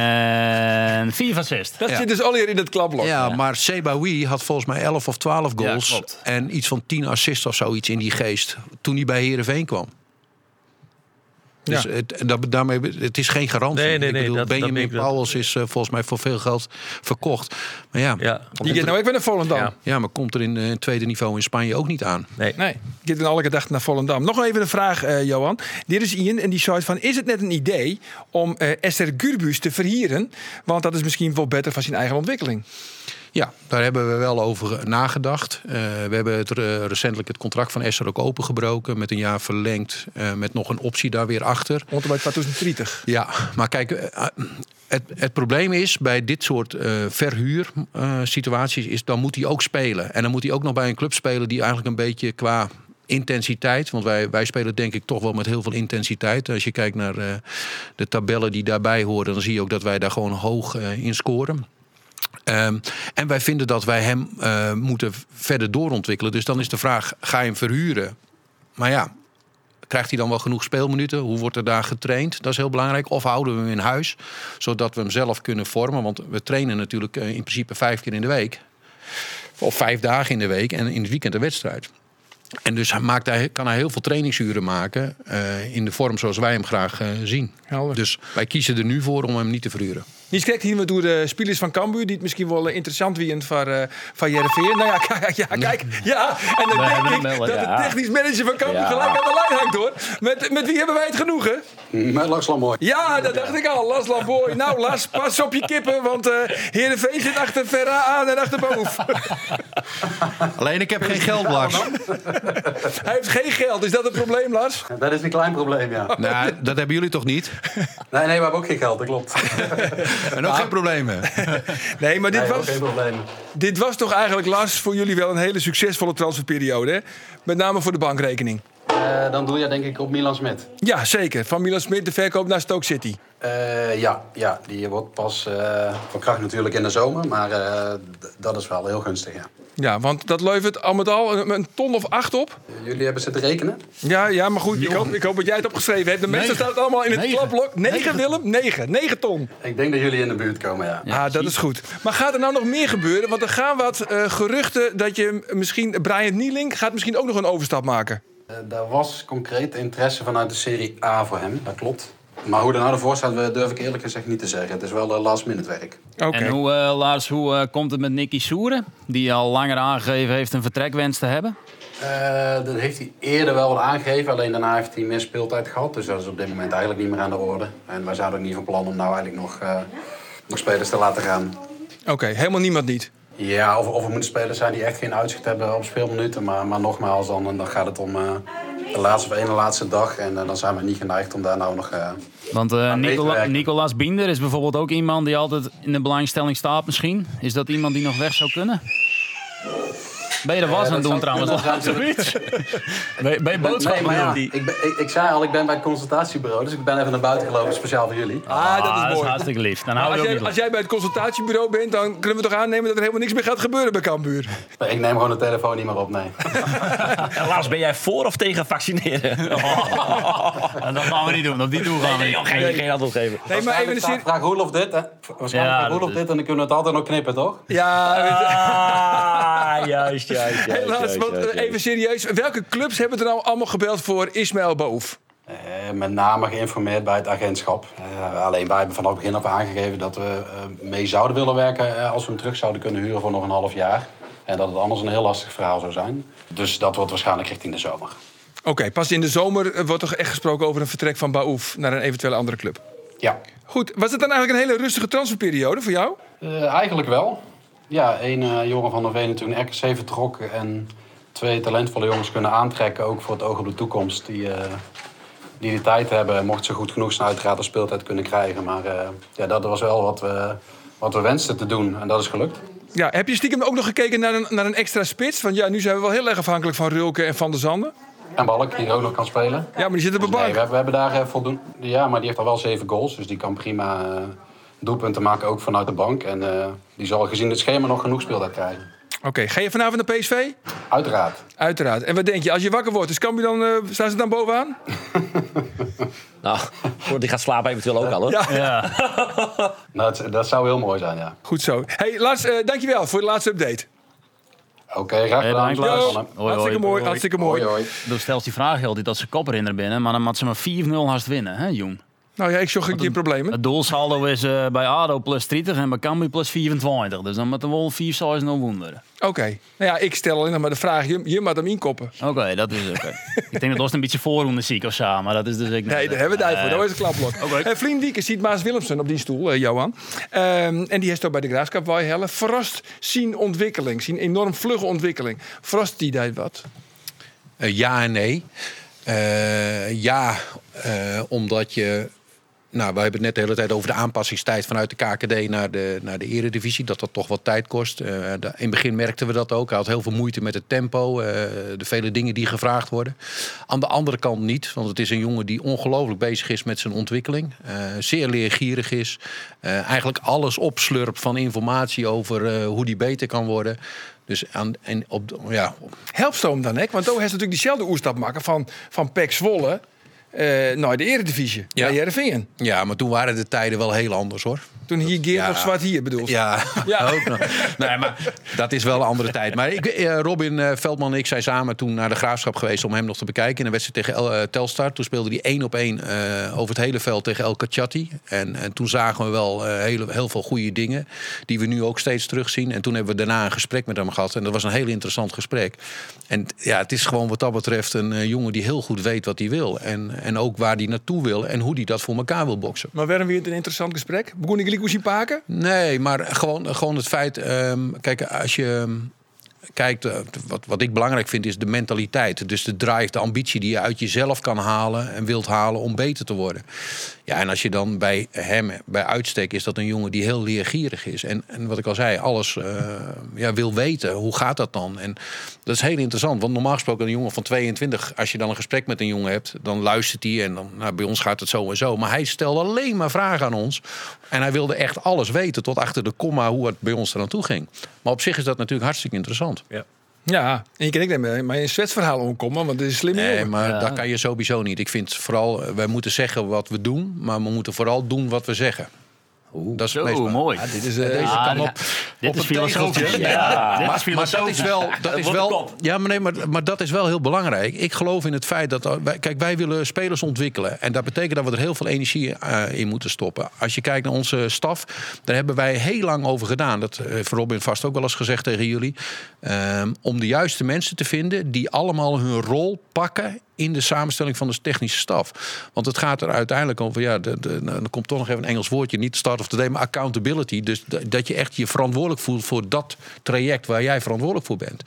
en 4 van 6. Dat zit dus alweer in het klapblok. Ja, maar Sebaoui had volgens mij 11 of 12 goals. En iets van 10 assists of zoiets in die geest. Toen hij bij Heerenveen kwam. Dus het is geen garantie. Nee. Benjamin Pauwels is volgens mij voor veel geld verkocht. Maar die gaat nou ook weer naar Volendam. Ja, maar komt er in het tweede niveau in Spanje ook niet aan. Nee. Die gaat in alle gedachten naar Volendam. Nog even een vraag, Johan. Dit is Ian en die zei van: is het net een idee om Esther Gurbus te verhieren? Want dat is misschien wel beter voor zijn eigen ontwikkeling. Ja, daar hebben we wel over nagedacht. We hebben recentelijk het contract van Esther ook opengebroken. Met een jaar verlengd. Met nog een optie daar weer achter. Rond bij 2030. Ja, maar kijk, het probleem is bij dit soort verhuursituaties is dan moet hij ook spelen. En dan moet hij ook nog bij een club spelen die eigenlijk een beetje qua intensiteit. Want wij spelen denk ik toch wel met heel veel intensiteit. Als je kijkt naar de tabellen die daarbij horen, dan zie je ook dat wij daar gewoon hoog in scoren. En wij vinden dat wij hem moeten verder doorontwikkelen. Dus dan is de vraag, ga je hem verhuren? Maar ja, krijgt hij dan wel genoeg speelminuten? Hoe wordt er daar getraind? Dat is heel belangrijk. Of houden we hem in huis, zodat we hem zelf kunnen vormen? Want we trainen natuurlijk in principe 5 keer in de week. Of 5 dagen in de week en in het weekend een wedstrijd. En dus kan hij heel veel trainingsuren maken in de vorm zoals wij hem graag zien. Helder. Dus wij kiezen er nu voor om hem niet te verhuren. Niet krijgt hier door de spelers van Cambuur, die het misschien wel interessant wieren van Heerenveen. Nou ja, kijk. Ja, en dan denk ik dat de technisch manager van Cambuur gelijk aan de lijn hangt, hoor. Met wie hebben wij het genoegen? Met Lars Lamboy. Ja, dat dacht ik al. Lars Lamboy. Nou, Lars, pas op je kippen, want Heerenveen zit achter Verra aan en achter Baouf. Alleen ik heb geen geld, Lars. Hij heeft geen geld. Is dat het probleem, Lars? Dat is een klein probleem, ja. Nou, dat hebben jullie toch niet? Nee, we hebben ook geen geld, dat klopt. En ook geen problemen. Nee, maar geen problemen. Dit was toch eigenlijk, Lars, voor jullie wel een hele succesvolle transferperiode, hè? Met name voor de bankrekening. Dan doe je denk ik op Milan Smit. Ja, zeker. Van Milan Smit de verkoop naar Stoke City. Ja, die wordt pas van kracht natuurlijk in de zomer. Maar dat is wel heel gunstig, ja. Ja, want dat levert al met al een ton of 8 op. Jullie hebben zitten rekenen? Ja, maar goed, ik hoop dat jij het opgeschreven hebt. De meeste staat het allemaal in het klapblok. 9, Willem? 9 ton. Ik denk dat jullie in de buurt komen, ja. Dat is goed. Maar gaat er nou nog meer gebeuren? Want er gaan wat geruchten dat je misschien... Brian Nieling gaat misschien ook nog een overstap maken. Daar was concreet interesse vanuit de Serie A voor hem, dat klopt. Maar hoe er nou ervoor staat, durf ik eerlijk gezegd niet te zeggen. Het is wel last minute werk. Okay. En Lars, hoe komt het met Nicky Soeren? Die al langer aangegeven heeft een vertrekwens te hebben? Dat heeft hij eerder wel wat aangegeven. Alleen daarna heeft hij meer speeltijd gehad. Dus dat is op dit moment eigenlijk niet meer aan de orde. En wij zouden ook niet van plan om nou eigenlijk nog spelers te laten gaan. Oké, helemaal niemand niet? Ja, of er moeten spelers zijn die echt geen uitzicht hebben op speelminuten. Maar nogmaals, dan gaat het om de laatste dag. En dan zijn we niet geneigd om daar nou nog... Want Nicolas Binder is bijvoorbeeld ook iemand die altijd in de belangstelling staat misschien. Is dat iemand die nog weg zou kunnen? Ben je er was aan het doen trouwens? Ben je boodschappen aan doen? Ik zei al, ik ben bij het consultatiebureau. Dus ik ben even naar buiten gelopen, speciaal voor jullie. Dat is mooi. Hartstikke lief. Dan als jij bij het consultatiebureau bent, dan kunnen we toch aannemen dat er helemaal niks meer gaat gebeuren bij Cambuur. Ik neem gewoon de telefoon niet meer op, nee. En Lars, ben jij voor of tegen vaccineren? Dat gaan we niet doen. Op die toe gaan we niet. Geen antwoord geven. Nee, maar even een vraag Roelof dit, hè? Waarschijnlijk vraag Roelof dit en dan kunnen we het altijd nog knippen, toch? Ja, juist. Helaas, even serieus. Welke clubs hebben er nou allemaal gebeld voor Ismaël Boof? Met name geïnformeerd bij het agentschap. Alleen wij hebben vanaf het begin af aangegeven dat we mee zouden willen werken als we hem terug zouden kunnen huren voor nog een half jaar. En dat het anders een heel lastig verhaal zou zijn. Dus dat wordt waarschijnlijk richting de zomer. Oké, pas in de zomer wordt toch echt gesproken over een vertrek van Boof naar een eventuele andere club? Ja. Goed, was het dan eigenlijk een hele rustige transferperiode voor jou? Eigenlijk wel. Ja, één jongen van de Veen toen RKC vertrok en 2 talentvolle jongens kunnen aantrekken, ook voor het oog op de toekomst. Die de tijd hebben, mocht ze goed genoeg zijn, uiteraard de speeltijd kunnen krijgen. Maar dat was wel wat we wensten te doen en dat is gelukt. Ja, heb je stiekem ook nog gekeken naar een extra spits? Want ja, nu zijn we wel heel erg afhankelijk van Rulke en Van der Zanden. En Balk, die ook nog kan spelen. Ja, maar die zit op een bank. Nee, we hebben daar voldoende. Ja, maar die heeft al wel 7 goals, dus die kan prima doelpunten maken, ook vanuit de bank. En die zal gezien het schema nog genoeg speeltijd krijgen. Oké, ga je vanavond naar PSV? Uiteraard. En wat denk je, als je wakker wordt, staan ze dan bovenaan? Nou, die gaat slapen eventueel ook al, hoor. Ja. Nou, dat zou heel mooi zijn, ja. Goed zo. Hey Lars, dankjewel voor de laatste update. Oké, graag gedaan. Hartstikke mooi. Hoi. Dan stelt die vraag altijd dat ze kopper in er binnen, maar dan moet ze maar 4-0 haast winnen, hè, Joen? Nou ja, ik zocht geen problemen. Het doelsaldo is bij ADO plus 30 en bij Cambuur plus 24. Dus dan moeten we wel 4-6-0 wonderen. Oké. Nou ja, ik stel alleen nog maar de vraag. Je moet hem inkoppen. Oké, dat is oké. Ik denk dat was een beetje voorronde ziek of zo, maar dat is dus ik niet. Nee, daar hebben we het uit voor. Dat is een klapblok. Okay. Vlien Wieke ziet Maas Willemsen op die stoel, Johan. En die heeft ook bij de Graafschap Wijhelle verrast zien ontwikkeling. Zien enorm vlugge ontwikkeling. Verrast die daar wat? Ja en nee. Omdat je... Nou, we hebben het net de hele tijd over de aanpassingstijd vanuit de KKD naar de Eredivisie. Dat toch wat tijd kost. In het begin merkten we dat ook. Hij had heel veel moeite met het tempo. De vele dingen die gevraagd worden. Aan de andere kant niet. Want het is een jongen die ongelooflijk bezig is met zijn ontwikkeling. Zeer leergierig is. Eigenlijk alles opslurpt van informatie over hoe die beter kan worden. Dus helpt hem dan, hè? Want toen heeft natuurlijk diezelfde oerstap maken van PEC Zwolle naar de Eredivisie. Ja. Bij Heerenveen. Ja, maar toen waren de tijden wel heel anders, hoor. Toen hier Geert of Zwart hier bedoeld. Ja, ook nog. Nee, maar dat is wel een andere tijd. Maar Robin Veldman en ik zijn samen toen naar de Graafschap geweest om hem nog te bekijken in een wedstrijd tegen Telstar. Toen speelde hij 1-op-1 over het hele veld tegen El Kachati. En toen zagen we wel heel veel goede dingen die we nu ook steeds terugzien. En toen hebben we daarna een gesprek met hem gehad. En dat was een heel interessant gesprek. En ja, het is gewoon wat dat betreft een jongen die heel goed weet wat hij wil. En ook waar hij naartoe wil en hoe hij dat voor elkaar wil boksen. Maar waarom weer een interessant gesprek? Begon ik zien paken? Nee, maar gewoon het feit... kijk, als je kijkt... wat ik belangrijk vind is de mentaliteit. Dus de drive, de ambitie die je uit jezelf kan halen en wilt halen om beter te worden. Ja, en als je dan bij hem, bij uitstek, is dat een jongen die heel leergierig is. En wat ik al zei, alles wil weten. Hoe gaat dat dan? En dat is heel interessant. Want normaal gesproken een jongen van 22... als je dan een gesprek met een jongen hebt, dan luistert hij. En dan, bij ons gaat het zo en zo. Maar hij stelde alleen maar vragen aan ons. En hij wilde echt alles weten, tot achter de komma, hoe het bij ons eraan toe ging. Maar op zich is dat natuurlijk hartstikke interessant. Ja. Ja, en je kan ik niet maar een zwetsverhaal omkomen, want het is slim. Nee, maar dat kan je sowieso niet. Ik vind vooral, wij moeten zeggen wat we doen, maar we moeten vooral doen wat we zeggen. Dat is het meest mooi. Ja, dit is, dit is filosofisch. Maar dat is wel. Ja, maar dat is wel heel belangrijk. Ik geloof in het feit dat wij willen spelers ontwikkelen. En dat betekent dat we er heel veel energie in moeten stoppen. Als je kijkt naar onze staf, daar hebben wij heel lang over gedaan. Dat heeft Robin vast ook wel eens gezegd tegen jullie. Om de juiste mensen te vinden die allemaal hun rol pakken in de samenstelling van de technische staf. Want het gaat er uiteindelijk over, dan komt toch nog even een Engels woordje, niet start of the day, maar accountability. Dus dat je echt je verantwoordelijk voelt voor dat traject waar jij verantwoordelijk voor bent.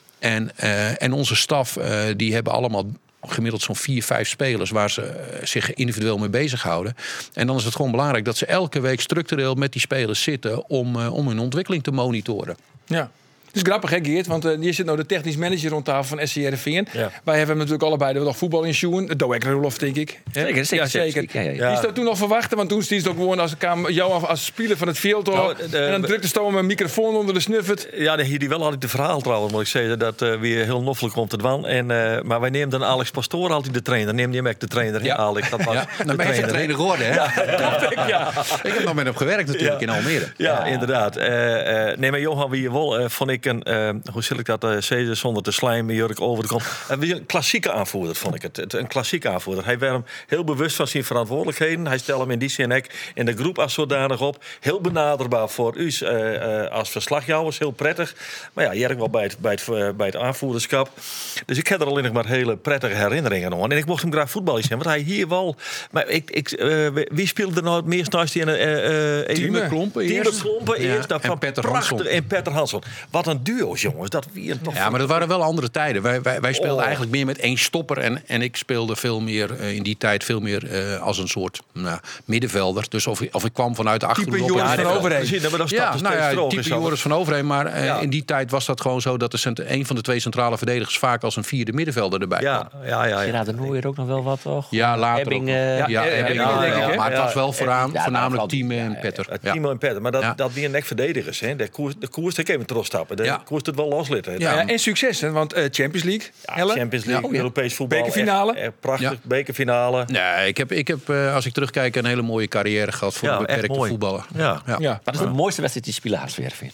En onze staf, die hebben allemaal gemiddeld zo'n 4-5 spelers waar ze zich individueel mee bezighouden. En dan is het gewoon belangrijk dat ze elke week structureel met die spelers zitten om hun ontwikkeling te monitoren. Ja. Het is grappig, hè, Geert? Want hier zit nou de technisch manager rond tafel van SC Heerenveen. Ja. Wij hebben natuurlijk allebei nog voetbal in Sjoen. Dat doe ik Rolof, denk ik. Hè? Zeker. Ja. Is dat toen nog verwachten? Want toen stond het ook gewoon als jou als speler van het veld. En dan drukte Stoom mijn microfoon onder de snuffert. Ja, hier wel altijd de verhaal trouwens, moet ik zeggen. Dat weer heel noffelijk komt het van. Maar wij nemen dan Alex Pastoor altijd de trainer. Neem je hem echt de trainer? Ja. Alex, dat was Dan ben je trainer geworden, hè? Ja. Ik heb nog met hem gewerkt natuurlijk in Almere. Ja, inderdaad. Nee, maar Johan wie je wel, vond ik een... hoe zal ik dat zeggen zonder te slijmen, jurk over de kont. Een klassieke aanvoerder, vond ik het. Een klassieke aanvoerder. Hij werd hem heel bewust van zijn verantwoordelijkheden. Hij stelde hem in die zin in de groep als zodanig op. Heel benaderbaar voor u als verslagjouwers. Heel prettig. Maar ja, Jerk wel bij het aanvoerderschap. Dus ik heb er alleen nog maar hele prettige herinneringen aan. En ik mocht hem graag voetballen zijn, want hij hier wel... Maar wie speelde er nou het meest naast die Tieme Klompen eerst. Ja, en Petter Hansson. En Petter Hansson. Wat een duo's, jongens. Dat weer toch. Ja, maar dat waren wel andere tijden. Wij speelden eigenlijk meer met één stopper. En ik speelde veel meer in die tijd als een soort middenvelder. Dus of ik kwam vanuit de achterhoede. Type Joris van Overheem. Type Joris van Overheem. Maar in die tijd was dat gewoon zo dat een van de twee centrale verdedigers vaak als een vierde middenvelder erbij kwam. Gerard de Nooijer ook nog wel wat, toch? Ja, later Ebbing, Ebbing, maar het was wel voornamelijk Tieme en Petter. Tieme en Petter. Maar dat die een nek verdedigers. Hè. De koers, daar even trots stappen. De koers het wel loslitten. Ja, en succes, hè? Want Champions League. Champions League, Europees voetbal. Bekerfinale. Prachtig, bekerfinale. Nee, ik heb als ik terugkijk, een hele mooie carrière gehad voor een beperkte voetballer. Wat is de mooiste wedstrijd die spelers weer vindt?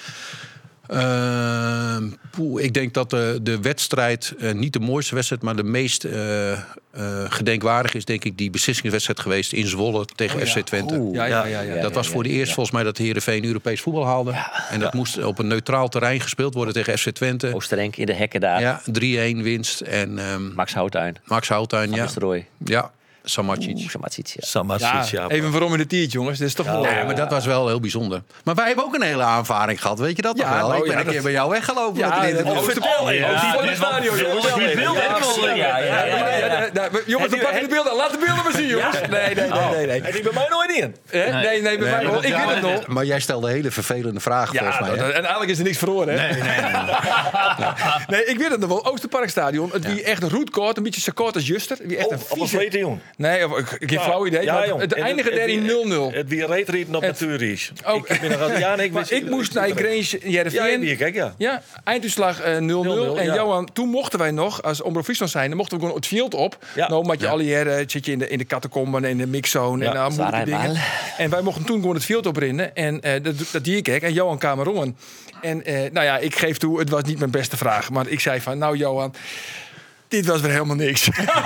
Ik denk dat de wedstrijd, niet de mooiste wedstrijd, maar de meest gedenkwaardig is, denk ik, die beslissingswedstrijd geweest in Zwolle tegen FC Twente. Dat was voor de eerst volgens mij dat Heerenveen Europees voetbal haalde. En dat moest op een neutraal terrein gespeeld worden tegen FC Twente. Oostenrijk in de hekken daar. Ja, 3-1 winst. En, Max Houttuin. Ja. Samacic. Even waarom in de tiert, jongens. Dat is toch wel... Nee, maar dat was wel heel bijzonder. Maar wij hebben ook een hele aanvaring gehad. Weet je dat toch wel? Ik ben een keer bij jou weggelopen. Jongens, dan pakken de beelden. Laat de beelden maar zien, jongens. Nee. En die bij mij nooit in. Nee, bij mij wel. Ik weet het nog. Maar jij stelde hele vervelende vragen volgens mij. En eigenlijk is er niks verloren, hè? Nee, ik weet het nog wel. Oosterparkstadion. Het wie echt roetkort, een beetje zo kort als Juster. Wie echt een vieze... Nee, ik heb flauw idee. Het eindigde daar in 0-0. Het weer reetrieten op natuurreis. Ik moest naar Grange Heerenveen. Ja, einduitslag 0-0. En Johan, toen mochten wij nog, als Omroep Friesland zijn, dan mochten we gewoon het veld op. Nou, met je alle jaren zit je in de catacomben en in de mixzone en al moeilijke dingen. En wij mochten toen gewoon het veld oprennen. En dat die ik en Johan Cameron. En ik geef toe, het was niet mijn beste vraag. Maar ik zei van, nou Johan, dit was weer helemaal niks.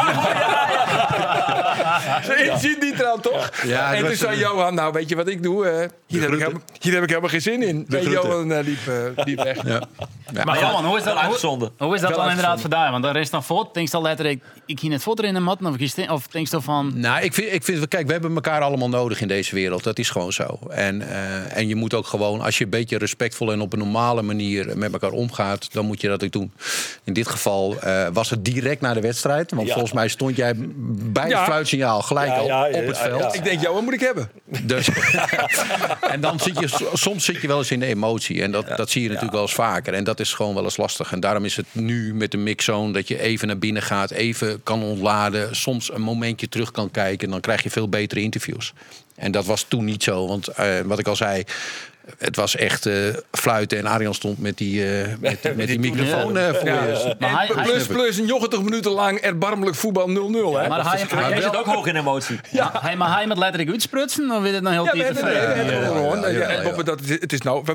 Je ziet die traan toch? Ja, en toen zei Johan, nou weet je wat ik doe? Hier heb ik helemaal geen zin in. En Johan liep weg. Ja. Ja. Maar Johan, hoe is dat, uitgezonden. hoe is dat Wel dan inderdaad uitgezonden. vandaan? Want daar is dan voort. Denk je dan letterlijk, ik ging het voort in de mat of denk je van... Nou, ik vind, kijk, we hebben elkaar allemaal nodig in deze wereld. Dat is gewoon zo. En je moet ook gewoon, als je een beetje respectvol en op een normale manier met elkaar omgaat, dan moet je dat ook doen. In dit geval was het direct na de wedstrijd. Want volgens mij stond jij bij het fluitsignaal gelijk al op het veld. Ik denk, wat moet ik hebben? Dus, en dan soms zit je wel eens in de emotie. En dat zie je natuurlijk wel eens vaker. En dat is gewoon wel eens lastig. En daarom is het nu met de mixzone dat je even naar binnen gaat, even kan ontladen, soms een momentje terug kan kijken. Dan krijg je veel betere interviews. En dat was toen niet zo. Want wat ik al zei, het was echt fluiten. En Arjan stond met die microfoon voor je. Maar Plus een 90 minuten lang erbarmelijk voetbal 0-0. Hè? Maar Jij zit ook hoog in emotie. maar hij met letterlijk uitsprutsen, dan wil het dan heel Ja, diep te veel. Het is nou...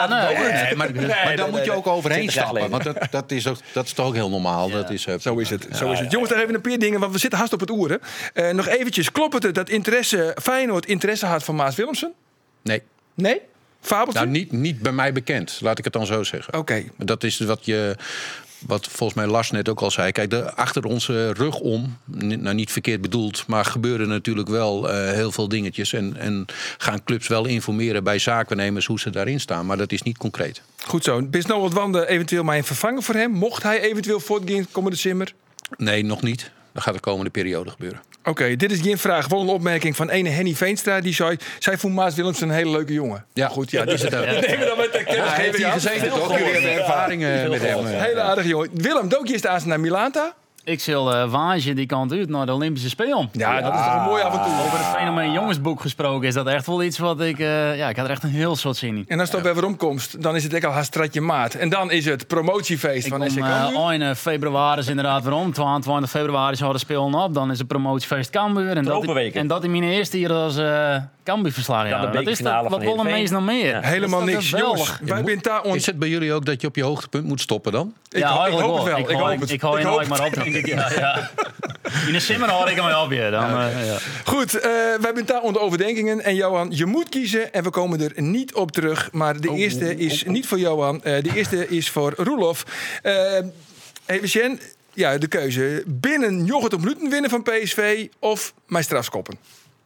Maar daar moet je ook overheen stappen. Want dat is toch ook heel normaal. Zo is het. Jongens, nog even een paar dingen, want we zitten haast op het oeren. Nog eventjes, klopt het dat Feyenoord interesse had van Maas Willemsen? Nee? Fabeltje? Nou, niet bij mij bekend. Laat ik het dan zo zeggen. Oké. Dat is wat volgens mij Lars net ook al zei. Kijk, achter onze rug om, nou niet verkeerd bedoeld, maar gebeuren natuurlijk wel heel veel dingetjes. En gaan clubs wel informeren bij zaakwaarnemers hoe ze daarin staan. Maar dat is niet concreet. Goed zo. Is nou wat Wande eventueel maar een vervanger voor hem? Mocht hij eventueel voortgaan komende simmer? Nee, nog niet. Dat gaat de komende periode gebeuren. Oké, dit is geen vraag. Wel een opmerking van ene Henny Veenstra. Die zei, zij vond Maas Willemsen een hele leuke jongen. Ja, goed. Ja, die is het ook. Nemen dan met de kennisgeving. Heeft hij gezeten, toch? Jullie hebben ervaringen met hem. Hele aardige jongen. Willem, dook je eerst naar Milanta? Ik zal wagen die kant uit naar de Olympische Spelen. Ja, dat is toch een mooi avontuur. Over het fenomeen jongensboek gesproken is dat echt wel iets wat ik... ik had er echt een heel soort zin in. En als het op weer omkomst, dan is het echt al haar stratje maat. En dan is het promotiefeest van SC Cambuur. 1 februari is inderdaad weer om. 22 februari zouden de Spelen op. Dan is het promotiefeest Cambuur. En dat in mijn eerste jaar als Cambuur-verslagen. Ja, dat is dat. Wat willen mensen nog meer? Ja. Helemaal niks. Jongens, is het bij jullie ook dat je op je hoogtepunt moet stoppen dan? Ik hoop het wel. Ik hou je nooit maar op, denk ik. Ja. In de simmer hoor ik hem op je. Dan, Goed, wij zijn daar onder overdenkingen. En Johan, je moet kiezen. En we komen er niet op terug. Maar de eerste is niet voor Johan. De eerste is voor Roelof. Even Sjen, de keuze. Binnen 90 minuten winnen van PSV of mijn strafskoppen?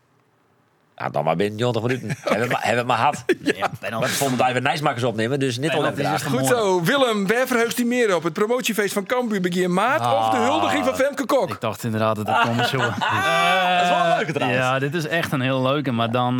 Ja, dan maar binnen 90 minuten. Hebben we het maar gehad. We vonden dat we Nijsmakers opnemen, dus net al een Goed zo. Willem, waar verheugt hij meer op? Het promotiefeest van Cambuur begin maart of de huldiging van Femke Kok? Ik dacht inderdaad dat het komt zo. Dat is wel een leuke trouwens. Ja, dit is echt een heel leuke, maar dan...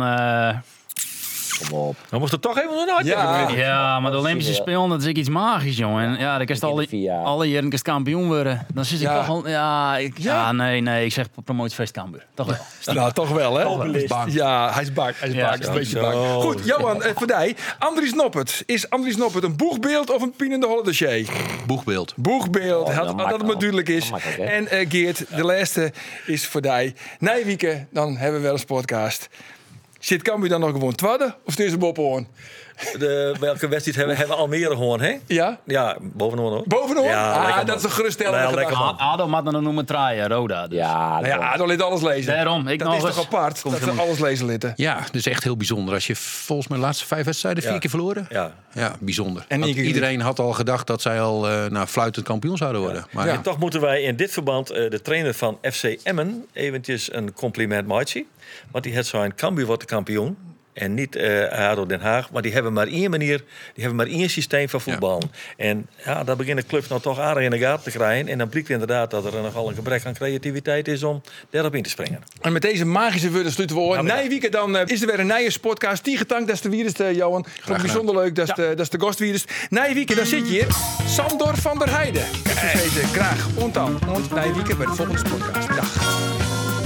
Kom op. Dan moest er toch even een uitdaging. Ja, maar de Olympische Spelen, dat is iets magisch, jongen. En ja, dan kan je alle jaren kampioen worden. Dan zit ik toch al... Nee, ik zeg promotiefeest Cambuur. Toch wel. Nou, toch wel, hè? Ja, hij is bak. Hij is een beetje bak. Goed, Johan, voor die. Andries Noppert. Is Andries Noppert een boegbeeld of een pienende holledossier? Boegbeeld. Boegbeeld, dat het maar duidelijk is. En Geert, de laatste is voor die. Nijwieken, dan hebben we wel een podcast. Zit Cambuur dan nog gewoon tweede of is het Bophoorn? Welke wedstrijd hebben we Almere gewoon, hè? Ja? Ja, bovenaan hoor. Bovenaan? Ja, dat is een geruststellende gedachte. Ado mag dan noemen traaien, Roda. Dus. Ja, Ado liet alles lezen. Daarom, dat is toch apart, dat ze alles lezen litten. Ja, dat is echt heel bijzonder. Als je volgens mij de laatste 5 wedstrijden 4 keer verloren. Ja, bijzonder. En iedereen had al gedacht dat zij al fluitend kampioen zouden worden. Maar en toch moeten wij in dit verband de trainer van FC Emmen eventjes een compliment maken. Want die had zijn Cambuur wordt de kampioen. En niet ADO Den Haag. Maar die hebben maar één manier. Die hebben maar één systeem van voetbal. Ja. En ja, daar beginnen clubs nou toch aardig in de gaten te krijgen. En dan blijkt inderdaad dat er nogal een gebrek aan creativiteit is om daarop in te springen. En met deze magische woorden sluiten we aan. Nijwieken, dan is er weer een nieuwe podcast. Die getankt, dat is de wierste, Johan. Vond bijzonder leuk, dat is de gastwierst. Nijwieken, dan zit je hier. Sandor van der Heijden. Kijk eens deze, graag. Ontan. Nijwieken bij de volgende podcast. Dag.